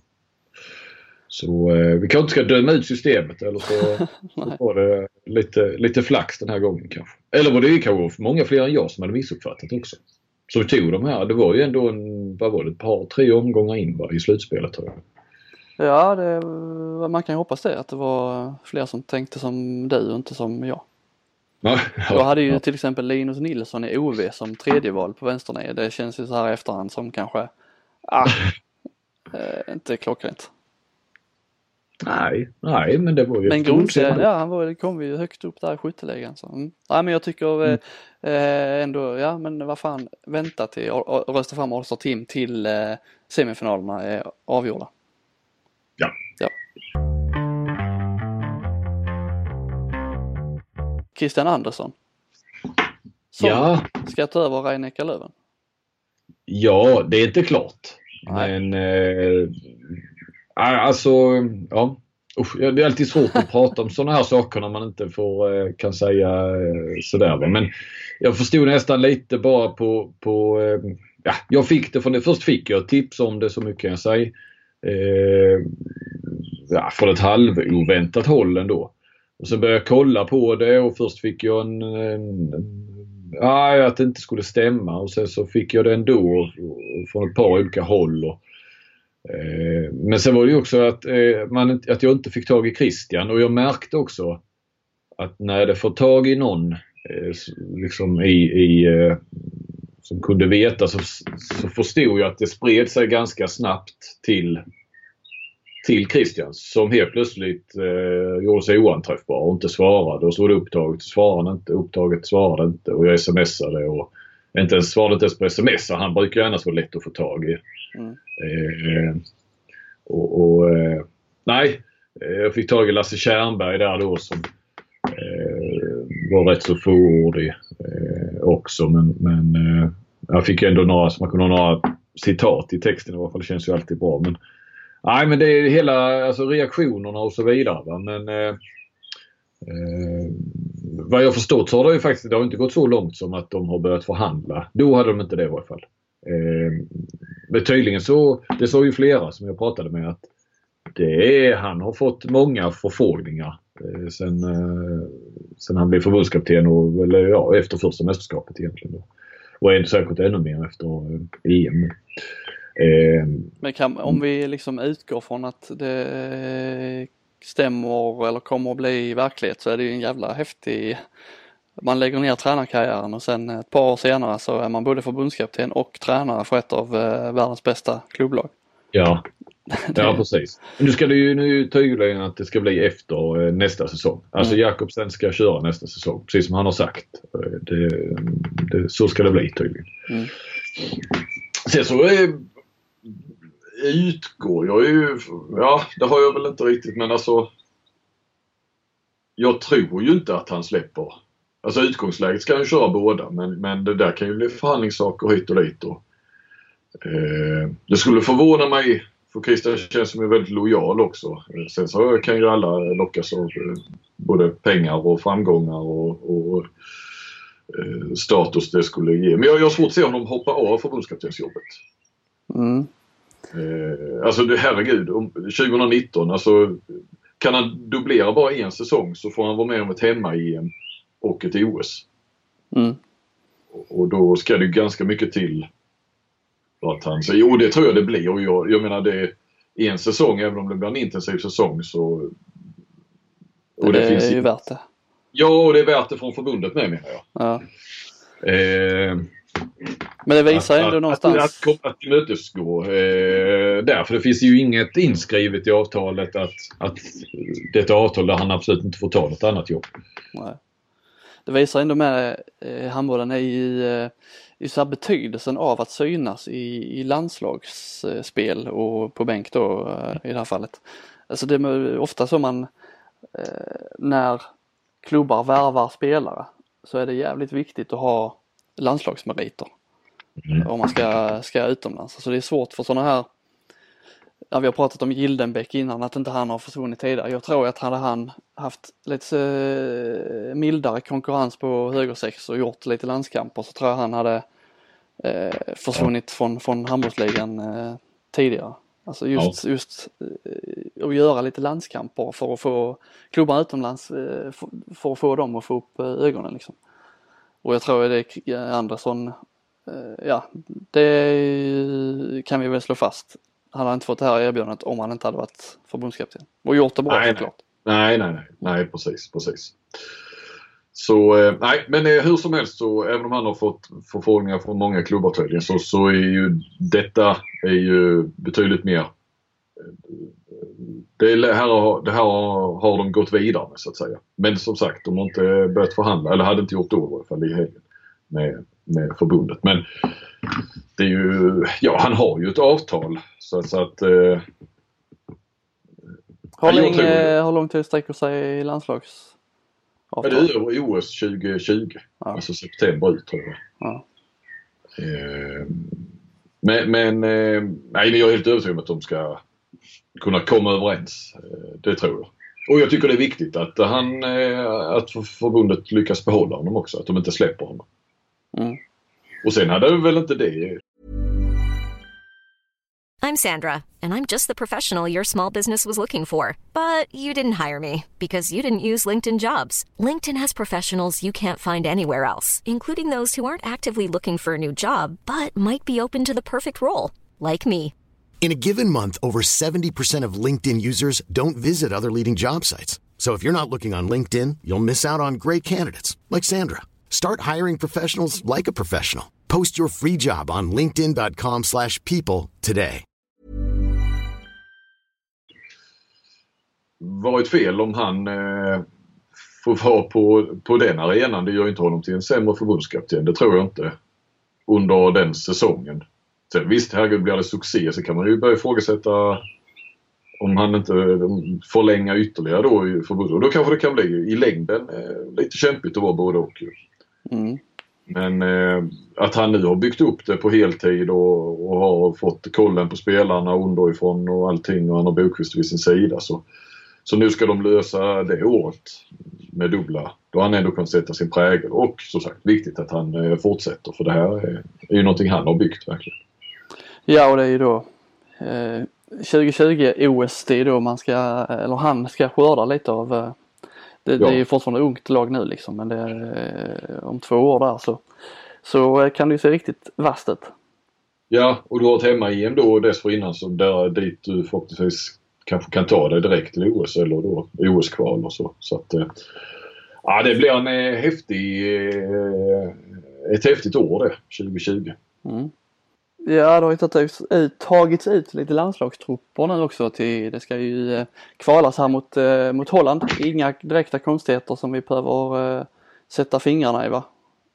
Så eh, vi kanske inte ska döma ut systemet, eller så, så var det lite, lite flax den här gången kanske. Eller var det ju kanske många fler än jag som hade missuppfattat också. Så tog de här, det var ju ändå en, vad var det, ett par, tre omgångar in va, i slutspelet tror jag. Ja, det, man kan ju hoppas det, att det var fler som tänkte som du och inte som jag. Ja, ja, jag hade ju ja. till exempel Linus Nilsson i O V som tredje val på vänsternä. Det känns ju så här efterhand som kanske ah, eh, inte klockrent. Nej, nej, men det var ju... Men grundserien, ja, han var, det kom ju högt upp där i skytteligan. Så. Mm. Ja, men jag tycker mm. eh, ändå, ja men vad fan, vänta till och, och rösta fram All-Star Team till eh, semifinalerna är avgjorda. Ja. Ja. Christian Andersson. Som ja. ska ta över Reine Ekalöven. Ja, det är inte klart. Nej. Men eh, alltså, ja. Usch, det är alltid svårt att prata om sådana här saker när man inte får, kan säga sådär. Men jag förstod nästan lite bara på, på ja, jag fick det från det. Först fick jag tips om det, så mycket kan jag säga. Eh, ja, från ett halvoväntat håll ändå. Och så började jag kolla på det och först fick jag en, en, en ja, att det inte skulle stämma. Och sen så fick jag det ändå från ett par olika håll. Och, men sen var det ju också att, man, att jag inte fick tag i Christian, och jag märkte också att när jag får tag i någon liksom i, i, som kunde veta, så, så förstod jag att det spred sig ganska snabbt till, till Christian, som helt plötsligt eh, gjorde sig oanträffbar och inte svarade, och så var det upptaget, svarade inte, upptaget svarade inte, och jag smsade och inte ens svarade inte ens på sms, han brukar ju annars vara lätt att få tag i. Mm. Eh, och, och eh, nej, jag fick tag i Lasse Kärnberg där då, som eh, var rätt så fåordig eh, också, men, men eh, jag fick ändå några, så man kunde ha några citat i texten i alla fall, det känns ju alltid bra. Men nej, men det är hela, alltså reaktionerna och så vidare, va? Men eh, eh, vad jag förstått så har det ju faktiskt, det har inte gått så långt som att de har börjat förhandla. Då hade de inte det i alla fall. Eh, men tydligen så, det såg ju flera som jag pratade med, att det är, han har fått många förfrågningar eh, sen, eh, sen han blev förbundskapten, och, eller ja, efter första mästerskapet egentligen då. Och är säkert ännu mer efter eh, E M. Eh, men kan, om vi liksom utgår från att det stämmer eller kommer att bli verklighet, så är det ju en jävla häftig, man lägger ner tränarkarriären och sen ett par år senare så är man både förbundskapten och tränare för ett av eh, världens bästa klubblag. Ja, ja precis. Nu ska det ju nu tydligen att det ska bli efter eh, nästa säsong. Alltså mm. Jakobsen ska köra nästa säsong, precis som han har sagt. Det, det, så ska det bli tydligen. Mm. Sen så är utgår jag ju, ja det har jag väl inte riktigt, men alltså jag tror ju inte att han släpper. Alltså utgångsläget ska han köra båda, men, men det där kan ju bli förhandlingssaker hit och dit. Och, eh, det skulle förvåna mig, för Christian känns som är väldigt lojal också. Sen så kan ju alla lockas av eh, både pengar och framgångar och, och eh, status det skulle ge. Men jag, jag har svårt att se honom hoppa av förbundskaptensjobbet. Mm. Eh, alltså det, herregud, om tjugonitton, alltså kan han dubblera bara en säsong så får han vara med om ett hemma-E M och ett O S. Mm. Och, och då ska det ganska mycket till för att han säger, jo det tror jag det blir, och jag, jag menar det är en säsong, även om det blir en intensiv säsong så och det, det finns är ju värt det. Ja, och det är värt det från förbundet med, menar jag. Ja. Eh, Men det visar ändå att, någonstans att, att, att mötesgå eh, därför det finns ju inget inskrivet i avtalet att, att det är ett avtal där han absolut inte får ta något annat jobb. Nej. Det visar ändå med eh, handbollen är i, eh, i så här betydelsen av att synas i, i landslagsspel och på bänk då eh, i det här fallet. Alltså det är ofta så man eh, när klubbar värvar spelare så är det jävligt viktigt att ha landslagsmeriter mm. om man ska, ska utomlands. Så det är svårt för sådana här, ja, vi har pratat om Gildenbäck innan, att inte han har försvunnit tidigare. Jag tror att hade han haft lite eh, mildare konkurrens på högersex och gjort lite landskamper, så tror jag han hade eh, försvunnit ja. från, från handbollsligan eh, tidigare. Alltså just, ja. just eh, att göra lite landskamper för att få klubbar utomlands eh, för, för att få dem att få upp eh, ögonen liksom. Och jag tror att det är Andersson, eh, ja, det kan vi väl slå fast. Han hade inte fått det här erbjudandet om han inte hade varit förbundskapten. Och gjort det bra nej, såklart. Nej, nej, nej, nej, precis, precis. Så, eh, nej, men eh, hur som helst så, även om han har fått förfrågningar från många klubbar tydligen, så, så är ju detta är ju betydligt mer det här, har, det här har de gått vidare med så att säga. Men som sagt, de har inte börjat förhandla, eller hade inte gjort det i alla fall i helgen med, med förbundet. Men det är ju, ja han har ju ett avtal så, så att... Eh, Hur länge, hur lång tid sträcker sig i landslags? Ja, det är i O S tjugo tjugo. Ja. Alltså september ut tror jag. Ja. Eh, men men eh, nej, men jag är helt övertygad om att de ska kunna komma överens. Eh, det tror jag. Och jag tycker det är viktigt att han eh, att förbundet lyckas behålla honom också. Att de inte släpper honom. Mm. Och sen hade väl inte det... I'm Sandra, and I'm just the professional your small business was looking for. But you didn't hire me because you didn't use LinkedIn Jobs. LinkedIn has professionals you can't find anywhere else, including those who aren't actively looking for a new job, but might be open to the perfect role, like me. In a given month, over seventy percent of LinkedIn users don't visit other leading job sites. So if you're not looking on LinkedIn, you'll miss out on great candidates, like Sandra. Start hiring professionals like a professional. Post your free job on linkedin dot com slash people today. Varit fel om han eh, får vara på, på den arenan. Det gör inte honom till en sämre förbundskapten. Det tror jag inte under den säsongen. Så visst, herregud, blir det succé så kan man ju börja ifrågasätta om han inte förlänger ytterligare då i förbundet. Och då kanske det kan bli i längden eh, lite kämpigt att vara både och. Mm. Men eh, att han nu har byggt upp det på heltid och, och har fått kollen på spelarna underifrån och allting och han har Bokvist vid sin sida så Så nu ska de lösa det året med dubbla. Då har han ändå kunnat sätta sin prägel. Och som sagt, viktigt att han eh, fortsätter. För det här är, är ju någonting han har byggt verkligen. Ja, och det är ju då eh, tjugo tjugo O S det är då man ska, eller han ska skörda lite av. Eh, det, ja. det är ju fortfarande ungt lag nu liksom. Men det är, eh, om två år där så, så kan det ju se riktigt vasst ut. Ja, och du har ett hemma-E M då dessförinnan så där dit du förhoppningsvis kanske kan ta det direkt till O S eller då O S-kval och så. Så att, ja, det blir en eh, häftig, eh, ett häftigt år det, tjugo tjugo. Mm. Ja, det har ju tagits ut, tagits ut lite landslagstrupper nu också till, det ska ju eh, kvalas här mot, eh, mot Holland. Inga direkta konstigheter som vi behöver eh, sätta fingrarna i, va?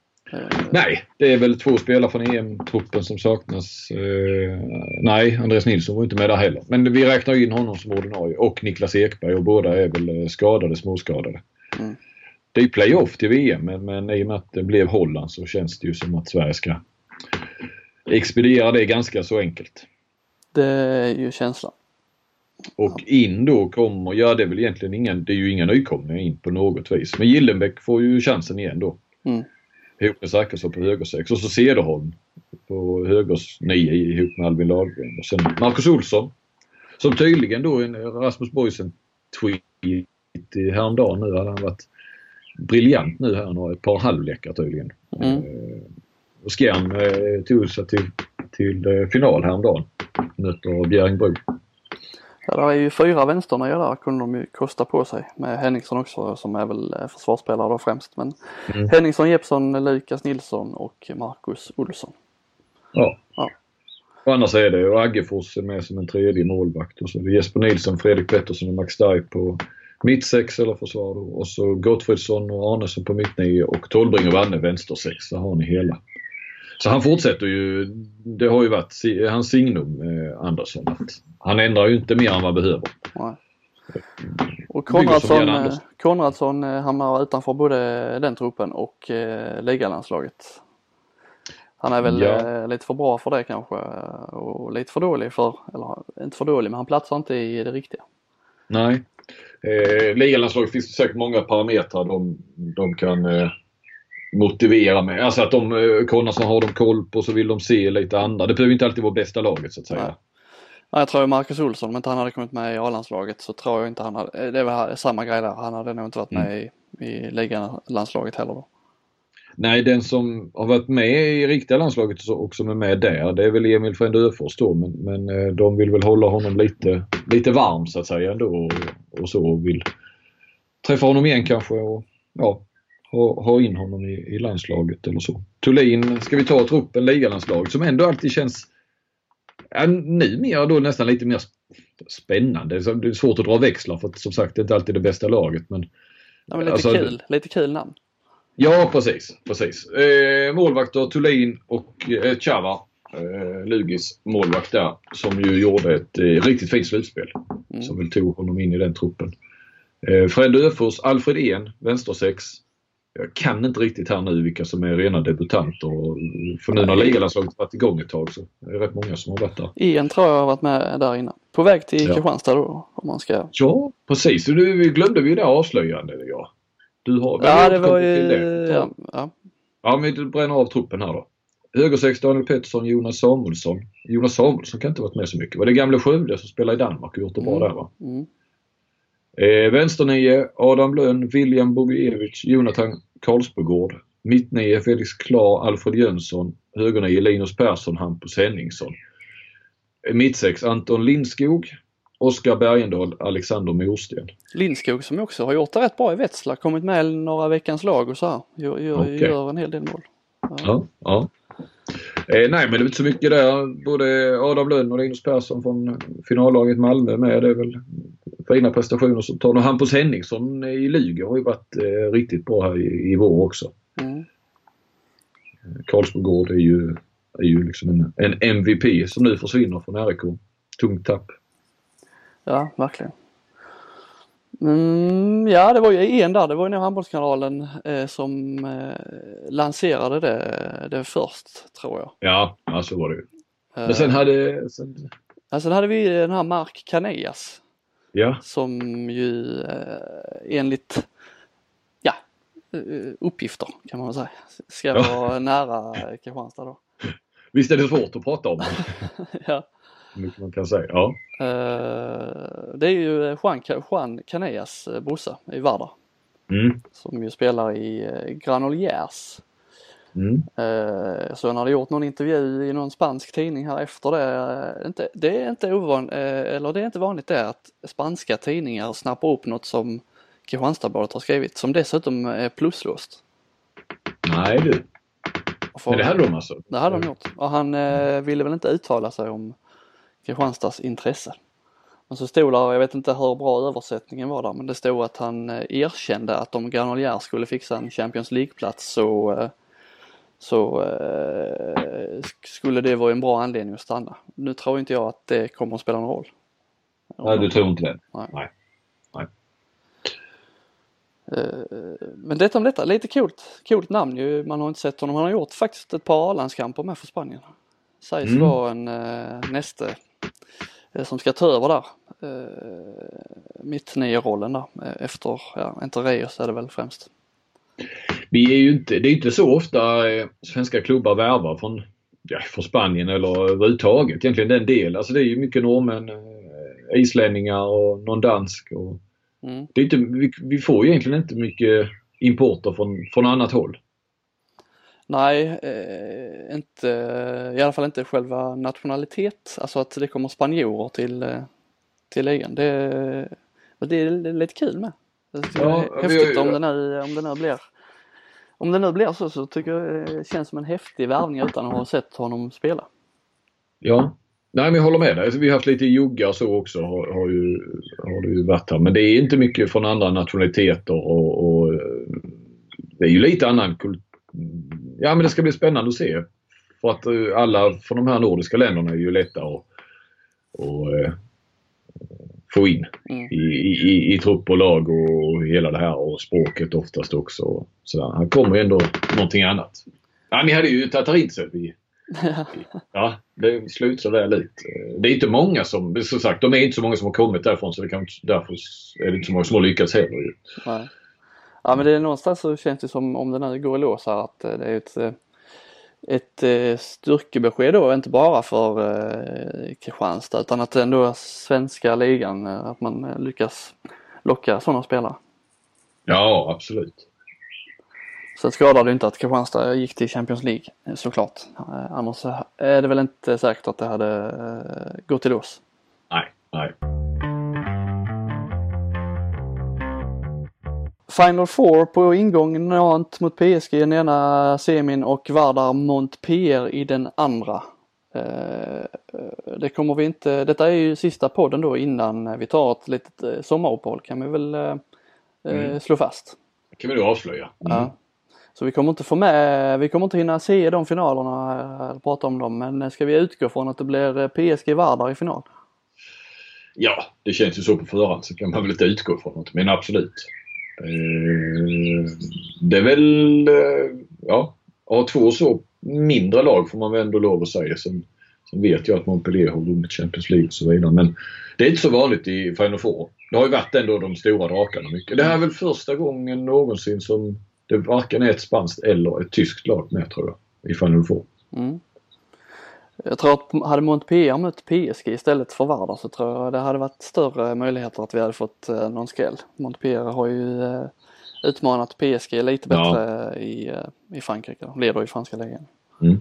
Nej, det är väl två spelare från E M-truppen som saknas. Eh, nej, Andreas Nilsson var inte med där heller. Men vi räknar in honom som ordinarie och Niklas Ekberg och båda är väl skadade, småskadade. Mm. Det är playoff till V M men, men i och med att det blev Holland så känns det ju som att Sverige ska expediera det ganska så enkelt. Det är ju känslan. Och in då kommer, ja det är väl egentligen ingen, det är ju inga nykomlingar in på något vis. Men Gillenbäck får ju chansen igen då. Mm. Ihop med Zachrisson på höger sex. Och så Cederholm på högers nio ihop med Albin Lagergren. Och sen Marcus Olsson. Som tydligen då en Rasmus Boysen tweet häromdagen nu. Hade han varit briljant nu här. Och ett par halvlekar tydligen. Mm. Eh, och Skjern eh, tog sig till, till eh, final häromdagen. Möter Bjärringbro. Ja, det är ju fyra vänsternior där kunde de ju kosta på sig. Med Henningsson också som är väl försvarsspelare då främst. Men mm. Henningsson, Jeppsson, Lukas Nilsson och Marcus Olsson. Ja. ja. Och annars är det och Aggefors är med som en tredje målvakt. Och så är det Jesper Nilsson, Fredrik Pettersson och Max Stark på mitt sex eller försvar då. Och så Gottfridsson och Arnesson på mitt nio och Tolbring och Vanne vänster sex. Så har ni hela. Så han fortsätter ju, det har ju varit hans signum eh, Andersson. Att han ändrar ju inte mer än vad behöver. Nej. Och Konradsson, Konradsson hamnar utanför både den truppen och eh, ligalandslaget. Han är väl ja. eh, lite för bra för det kanske och lite för dålig för, eller inte för dålig men han platsar inte i det riktiga. Nej, eh, ligalandslaget finns det säkert många parametrar de, de kan eh, motivera med. Alltså att de Konradsson har de koll på så vill de se lite andra. Det behöver inte alltid vara bästa laget så att säga. Nej. Nej, jag tror Marcus Olsson, om inte han hade kommit med i A-landslaget så tror jag inte han hade, det var samma grej där. Han hade nog inte varit med mm. i, i ligalandslaget heller då. Nej, den som har varit med i riktiga landslaget och som är med där, det är väl Emil Frände Öfors då. Men, men de vill väl hålla honom lite, lite varm så att säga ändå och, och så vill träffa honom igen kanske och ja, ha, ha in honom i, i landslaget eller så. Thulin ska vi ta truppen ligalandslaget som ändå alltid känns Ja, numera då nästan lite mer spännande. Det är svårt att dra växlar för att som sagt det är inte alltid det bästa laget. Men, ja, men lite alltså, kul, lite kul namn. Ja, precis. precis. Eh, målvakter Thulin och eh, Chava, eh, Lugis målvakt där, som ju gjorde ett eh, riktigt fint slutspel. Mm. Som väl tog honom in i den truppen. Eh, Fred Öfors, Alfred En, vänstersex. Jag kan inte riktigt här nu vilka som är rena debutanter. För nu när ligalandslaget varit igång ett tag så är det rätt många som har varit där. En tror jag har varit med där innan. På väg till ja. Kristianstad då, om man ska... Ja, precis. Du, vi glömde vi det avslöjande, ja. Du har... Ja, det var ju... Det? Ja, ja. ja, men du bränner av truppen här då. Högersex Daniel Pettersson, Jonas Samuelsson. Jonas Samuelsson kan inte ha varit med så mycket. Var det gamla Skövde som spelar i Danmark och gjort det bra mm. där, va? Mm. Eh, vänsternio, Adam Lönn, William Bogiewicz, Jonathan Karlsbogård. Mittnio, Felix Klar, Alfred Jönsson. Högernio, Linus Persson, Hampus Henningsson. Eh, mittsex, Anton Lindskog, Oskar Bergendahl, Alexander Morsten. Lindskog som också har gjort det rätt bra i Wetzlar, kommit med några veckans lag och så här. Gör, gör, okay. gör en hel del mål. Ja, ja. ja. Eh, nej, men det är inte så mycket där. Både Adam Lönn och Linus Persson från finallaget Malmö med. Det är väl fina prestationer som tar. Och Hampus Henningsson i Lugi har ju varit eh, riktigt bra här i, i vår också. Mm. Karlsbogård är ju, är ju liksom en, en M V P som nu försvinner från R K. Tungt tapp. Ja, verkligen. Mm, ja, det var ju en där. Det var ju nog Handbollskanalen eh, som eh, lanserade det, det först, tror jag. Ja, ja så var det ju. Men sen hade... Sen... Ja, sen hade vi den här Mark Canellas. Ja. Som ju eh, enligt ja, uppgifter kan man väl säga ska ja. vara nära Kristianstad då. Visst är det svårt att prata om det. Ja. Mycket man kan säga, ja. Uh, det är ju Juan, Juan Canellas bossa i Vardar. Mm. Som ju spelar i uh, Granollers. Mm. Uh, så han hade gjort någon intervju i någon spansk tidning här efter det. Uh, inte, det är inte ovan, uh, eller det är inte vanligt det att spanska tidningar snappar upp något som Kristianstadsbladet har skrivit. Som dessutom är pluslåst. Nej du. För, Men det hade de alltså? Det hade de gjort. Och han uh, ville väl inte uttala sig om Kristianstads intresse. Men så stod där, jag vet inte hur bra översättningen var där, men det stod att han erkände att om Granollers skulle fixa en Champions League-plats så, så uh, skulle det vara en bra anledning att stanna. Nu tror inte jag att det kommer att spela någon roll. Nej, du tror inte det? Nej. Nej. Nej. Uh, men detta om detta, lite coolt, coolt namn ju. Man har inte sett honom. Han har gjort faktiskt ett par A-landskamper med för Spanien. Sägs mm. vara en uh, näste som ska ta över där eh, mitt nya rollen där efter, ja, inte Reus är det väl främst. Vi är ju inte, det är inte så ofta eh, svenska klubbar värvar från, ja, från Spanien eller överhuvudtaget, egentligen den del, alltså det är ju mycket norrmän, eh, islänningar och någon dansk och mm. det är inte, vi, vi får ju egentligen inte mycket importer från, från annat håll. Nej, eh, inte, i alla fall inte själva nationalitet, alltså att det kommer spanjorer till, till ligan. Det, det är lite kul med. Det ja, är häftigt vi, om, det nu, om det nu blir om det nu blir så, så tycker jag det känns som en häftig värvning utan att ha sett honom spela. Ja, nej men jag håller med dig. Alltså, vi har haft lite juggar så också har, har, ju, har det ju varit här. Men det är inte mycket från andra nationaliteter och, och det är ju lite annan kultur. Ja, men det ska bli spännande att se. För att alla från de här nordiska länderna är ju lätta att, att äh, få in mm. i, i, i trupp och lag och hela det här och språket oftast också. Så han kommer ändå någonting annat. Ja, ni hade ju Tatarinse. Vi, ja, det slutar så väl ut. Det är inte många som, som sagt, de är inte så många som har kommit därifrån så det kan, därför är det inte så många som har lyckats heller. Nej. Ja, men det är någonstans så känns det som om det nu går i lås här att det är ett, ett styrkebesked då, inte bara för eh, Kristianstad utan att det ändå är svenska ligan, att man lyckas locka sådana spelare. Ja, absolut. Sen skadar det inte att Kristianstad gick till Champions League såklart. Annars är det väl inte säkert att det hade gått i lås. Nej, nej. Final Four på ingång, Nantes mot P S G i den ena semin och Vardar Montpellier i den andra. Eh, det kommer vi inte, detta är ju sista podden då innan vi tar ett litet eh, sommaruppehåll, kan vi väl eh, mm. slå fast. Det kan vi då avslöja. Mm. Ja. Så vi kommer inte få med, vi kommer inte hinna se de finalerna eller prata om dem, men ska vi utgå från att det blir P S G Vardar i final? Ja, det känns ju så på förhand, så kan man väl inte utgå från något, men absolut. Eh, det är väl, eh, ja, av två så mindre lag får man väl ändå lov att säga. Sen, sen vet jag att Montpellier har vunnit Champions League och så vidare, men det är inte så vanligt i Final Four. Det har ju varit ändå de stora drakarna mycket. Det här är väl första gången någonsin som det varken är ett spanskt eller ett tyskt lag med, tror jag, i Final Four. Mm. Jag tror att hade Montpellier mött P S G istället för Vardar, så tror jag det hade varit större möjligheter att vi hade fått eh, någon skräll. Montpellier har ju eh, utmanat P S G lite bättre ja. i, eh, i Frankrike. De leder i franska ligan. Mm.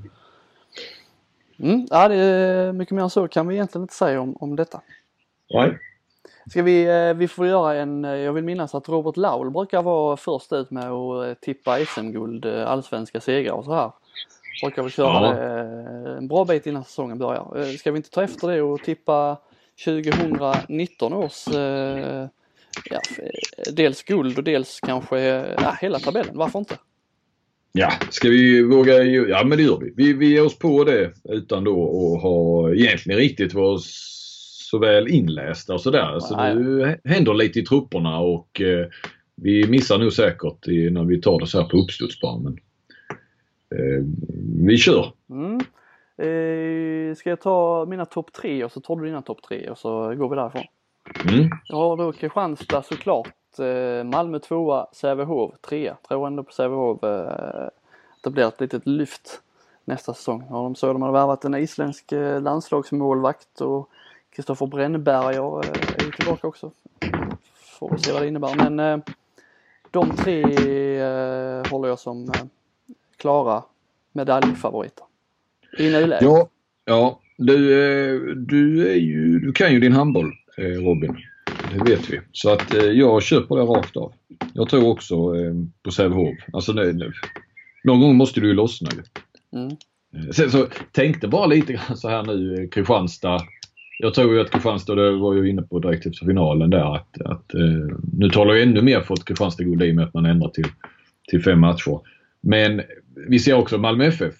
Mm, ja, det är mycket mer så kan vi egentligen inte säga om, om detta. Nej. Ska vi, eh, vi får göra en, jag vill minnas att Robert Laul brukar vara först ut med att tippa S M-guld, allsvenska segrar och så här. Brukar vi köra ja. det en bra bit innan säsongen börjar. Ska vi inte ta efter det och tippa tjugonitton års eh, ja, dels guld och dels kanske ja, hela tabellen, varför inte? Ja, ska vi våga, ja men det gör vi. Vi, vi ger oss på det utan då att ha egentligen riktigt vara så väl inlästa och sådär. Så nu händer lite i trupperna och eh, vi missar nog säkert i, när vi tar det så här på uppstudsbanan. Eh, vi kör. Mm. Eh, ska jag ta mina topp tre och så tar du dina topp tre och så går vi därifrån. Mm. Jag har då Kristianstad såklart, eh, Malmö tvåa, Sävehof trea. Tror ändå på Sävehof eh, det blir ett litet lyft nästa säsong. Ja, de såg de hade värvat en isländsk eh, landslagsmålvakt och Kristoffer Brännberger eh, är ju tillbaka också. Får vi se vad det innebär. Men eh, de tre eh, håller jag som eh, klara medaljfavoriter i nuläget. Ja, ja du, du, är ju, du kan ju din handboll, Robin. Det vet vi. Så att jag köper det rakt av. Jag tror också på Sävehof. Alltså nu, nu. Någon gång måste du ju lossna ju. Mm. Sen så tänkte bara lite grann så här nu, Kristianstad. Jag tror ju att Kristianstad, det var ju inne på direkt efter finalen där, att, att nu talar jag ännu mer för att Kristianstad går i med att man ändrar till, till fem matcher. Men vi ser också Malmö F F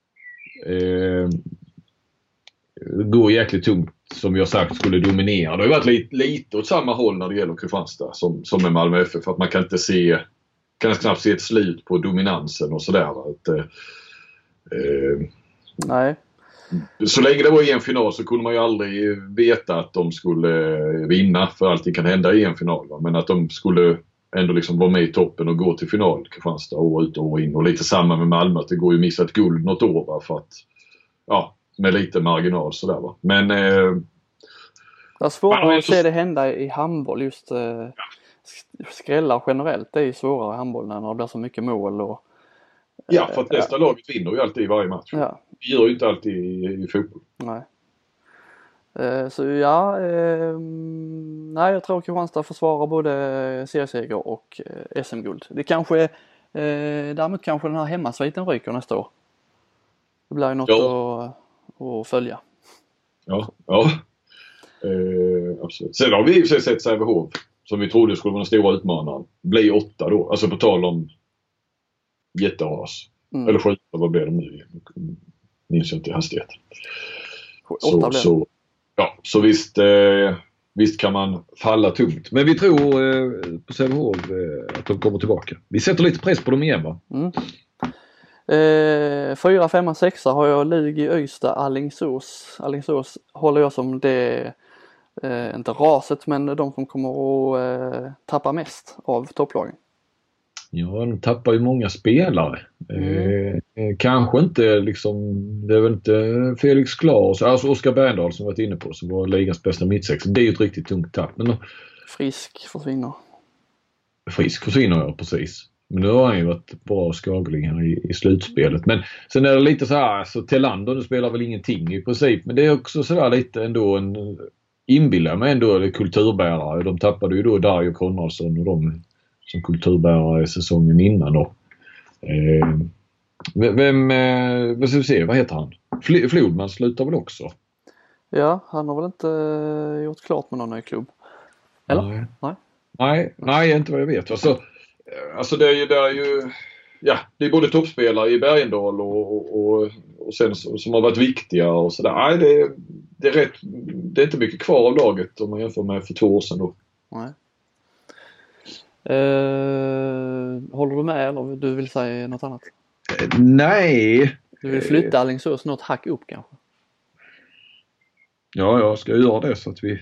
eh, går jäkligt tungt, som vi har sagt skulle dominera. Det har ju varit lite, lite åt samma håll när det gäller Kristianstad som, som med Malmö F F. För att man kan inte se, kan knappt se ett slut på dominansen och sådär. Att, eh, Nej. Så länge det var i en final så kunde man ju aldrig veta att de skulle vinna, för allting kan hända i en final. Va? Men att de skulle ändå liksom vara med i toppen och gå till final, Kristianstad, år ut och år in. Och lite samma med Malmö, att det går ju missa ett guld något år, va? För att, ja, med lite marginal sådär, va. Men eh, det är svårare att se det hända i handboll, just eh, ja. Skrällar generellt, det är ju svårare i handboll när det blir så mycket mål och eh, ja, för att nästa ja. laget vinner ju alltid i varje match. Ja. Det gör ju inte alltid i, i fotboll. Nej. Eh, så ja, eh, nej, jag tror att Kristianstad försvarar både serieseger och eh, S M-guld. Det kanske, eh, däremot kanske den här hemmasviten ryker nästa år. Det blir ju något ja. att, att följa. Ja, ja. Eh, absolut. Sen har vi ju sett Sävehof, som vi trodde skulle vara den stora utmanaren, bli åtta då. Alltså på tal om jätteras. Mm. Eller sju, vad blir det nu? Minns jag inte i hastigheten. Så, så, ja, så visst, eh, visst kan man falla tungt. Men vi tror eh, på Sävehof eh, att de kommer tillbaka. Vi sätter lite press på dem igen, va? Mm. Eh, fyra, femma, sexa har jag Lug i Öysta, Alingsås. Alingsås håller jag som det, eh, inte raset, men de som kommer att eh, tappa mest av topplagen. Ja, de tappar ju många spelare. Mm. Eh, kanske inte liksom, det är väl inte Felix Klas, alltså Oskar Bergendahl som varit inne på, som var ligans bästa mittsex. Det är ju ett riktigt tungt tapp. Men då, Frisk försvinner. Frisk försvinner, ja, precis. Men nu har han ju varit bra skagling här i, i slutspelet. Men sen är det lite så här, så Telander, nu spelar väl ingenting i princip. Men det är också så där lite ändå en, inbillar mig ändå, det kulturbärare. De tappade ju då Dario Konradsson och de som kulturbärare i säsongen innan då. Eh, Vem, vem eh, vad ska vi se, vad heter han? Fl- Flodman slutar väl också? Ja, han har väl inte uh, gjort klart med någon ny klubb? Eller? Nej. Nej, nej, nej inte vad jag vet. Alltså, alltså det är ju, det är ju ja, det är både toppspelare i Bergendal och, och, och, och sen som har varit viktiga och sådär. Nej, det är, det är rätt, det är inte mycket kvar av laget om man jämför med för två år sedan då. Nej. Uh, håller du med eller du vill säga något annat? Nej. Du vill flytta Alingsås något hack upp kanske? Ja, jag ska göra det så att vi...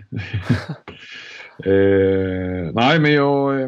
eh, nej, men jag eh,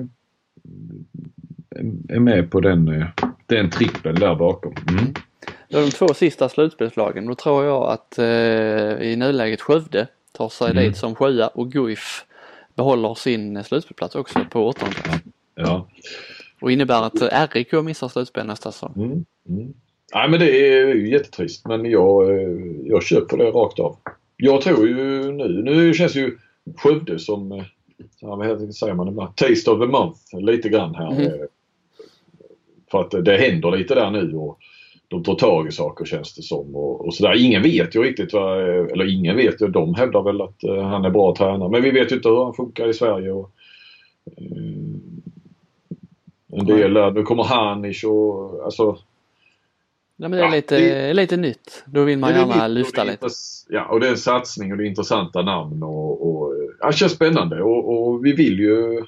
är med på den, den trippen där bakom. Mm. Det är de två sista slutspelslagen. Då tror jag att eh, i nuläget Skövde tar sig mm. dit som sjua och Guif behåller sin slutspelplats också på åttonde. Ja. Och innebär att R I K missar slutspel nästa säsong. Mm. Mm. Nej, men det är ju jättetrist, men jag, jag köper det rakt av. Jag tror ju nu, nu känns ju Skövde som, vad heter, säger man det, taste of the month lite grann här. Mm. För att det händer lite där nu och de tar tag i saker känns det som och, och sådär. Ingen vet ju riktigt vad, eller ingen vet ju, de hävdar väl att uh, han är bra tränare, men vi vet ju inte hur han funkar i Sverige och uh, en del där, nu kommer Hanisch och alltså ja, men det är ja, lite, det, lite nytt. Då vill man gärna lyfta lite. Ja, och det är en satsning och det är intressanta namn och, och ja, det känns spännande och, och vi vill ju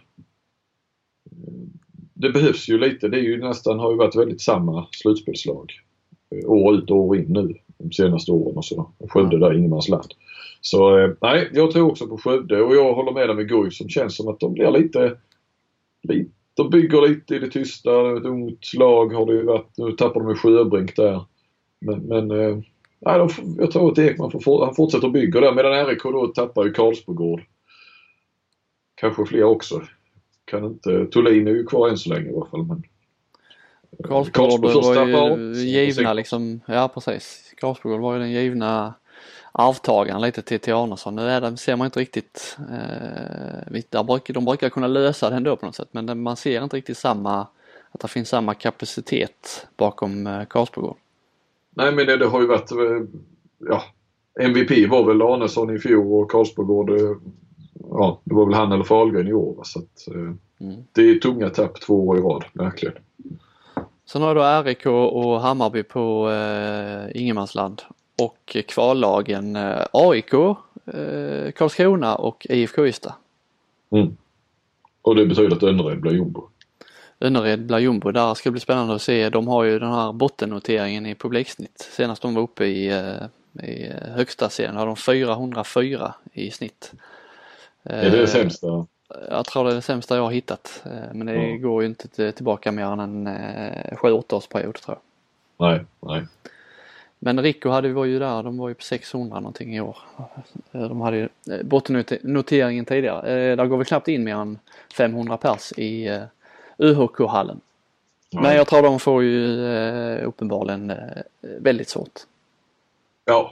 det behövs ju lite, det är ju nästan har ju varit väldigt samma slutspelslag år ut och år in nu de senaste åren och så. Skövde där ingenmansland. Så nej, jag tror också på Skövde och jag håller med dem med Guif som känns som att de blir lite, lite de bygger lite i det tysta, ett ungt lag har det ju varit, nu tappar de en Sjöbrink där. Men, men eh, nej, de, jag tror att Ekman får, han fortsätter att bygga där, medan R I K då tappar ju Karlsbogård. Kanske fler också. Kan inte, Thulin är ju kvar än så länge i alla fall. Men Karlsbogård var ju givna liksom, ja precis. Karlsbogård var ju den givna avtagaren lite till till Arnesson. Nu är det, ser man inte riktigt eh, där brukar, de brukar kunna lösa det ändå på något sätt, men man ser inte riktigt samma, att det finns samma kapacitet bakom eh, Karlsbogård. Nej, men det, det har ju varit ja, M V P var väl Arnesson i fjol och Karlsbogård ja, det var väl han eller Fahlgren i år, så att eh, mm. det är tunga tapp två år i rad, verkligen. Sen har då R I K och Hammarby på eh, ingenmansland. Och kvallagen eh, A I K, eh, Karlskrona och I F K Ystad. Mm. Och det betyder att Önnered blir jumbo. Önnered blir jumbo. Där ska det bli spännande att se. De har ju den här bottennoteringen i publiksnitt. Senast de var uppe i, eh, i högsta serien har de fyrahundrafyra i snitt. Är det det sämsta? Jag tror det är det sämsta jag har hittat. Men det mm. går ju inte tillbaka mer än en eh, sju åtta årsperiod tror jag. Nej, nej. Men Rico hade var ju där, de var ju på sexhundra någonting i år. De hade ju bottennoteringen tidigare. Där går vi knappt in mer än femhundra pers i U H K-hallen. Nej. Men jag tror de får ju uppenbarligen väldigt svårt. Ja.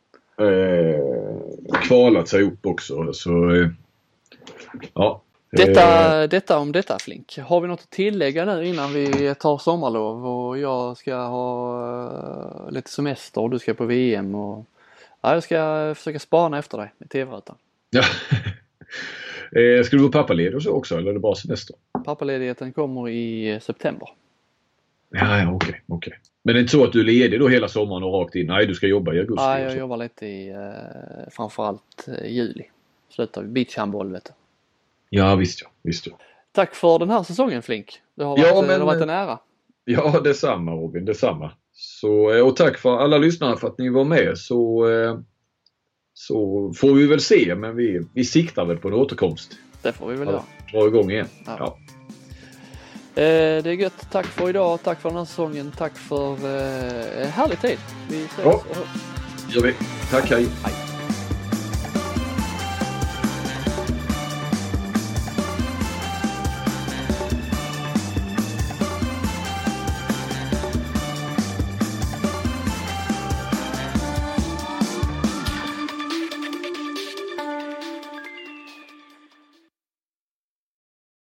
Eh, kvalat sig upp också. Så, eh, ja. Detta, detta om detta Flink. Har vi något att tillägga nu innan vi tar sommarlov och jag ska ha lite semester och du ska på V M och ja, jag ska försöka spana efter dig i tv-rutan. Ja. Ska du vara pappaledig och så också eller är det bara semester? Pappaledigheten kommer i september. Ja, ja okej, okej. Men det är inte så att du är ledig då hela sommaren och rakt in? Nej, du ska jobba i augusti. Nej, jag jobbar lite i eh, framförallt eh, juli. Slutar vi beachhandboll vet du. Ja, visst ja, visst ja. Tack för den här säsongen Flink. Det har varit, ja, men, det har varit en ära. Ja, detsamma Robin, detsamma. Så, och tack för alla lyssnare för att ni var med. Så, så får vi väl se, men vi, vi siktar väl på en återkomst. Det får vi väl göra. Ja, dra igång igen. Ja. Ja. Eh, det är gött. Tack för idag. Tack för den här säsongen. Tack för eh, härlig tid. Vi ses ja. och hörs. Gör vi. Tack, hej. Hej.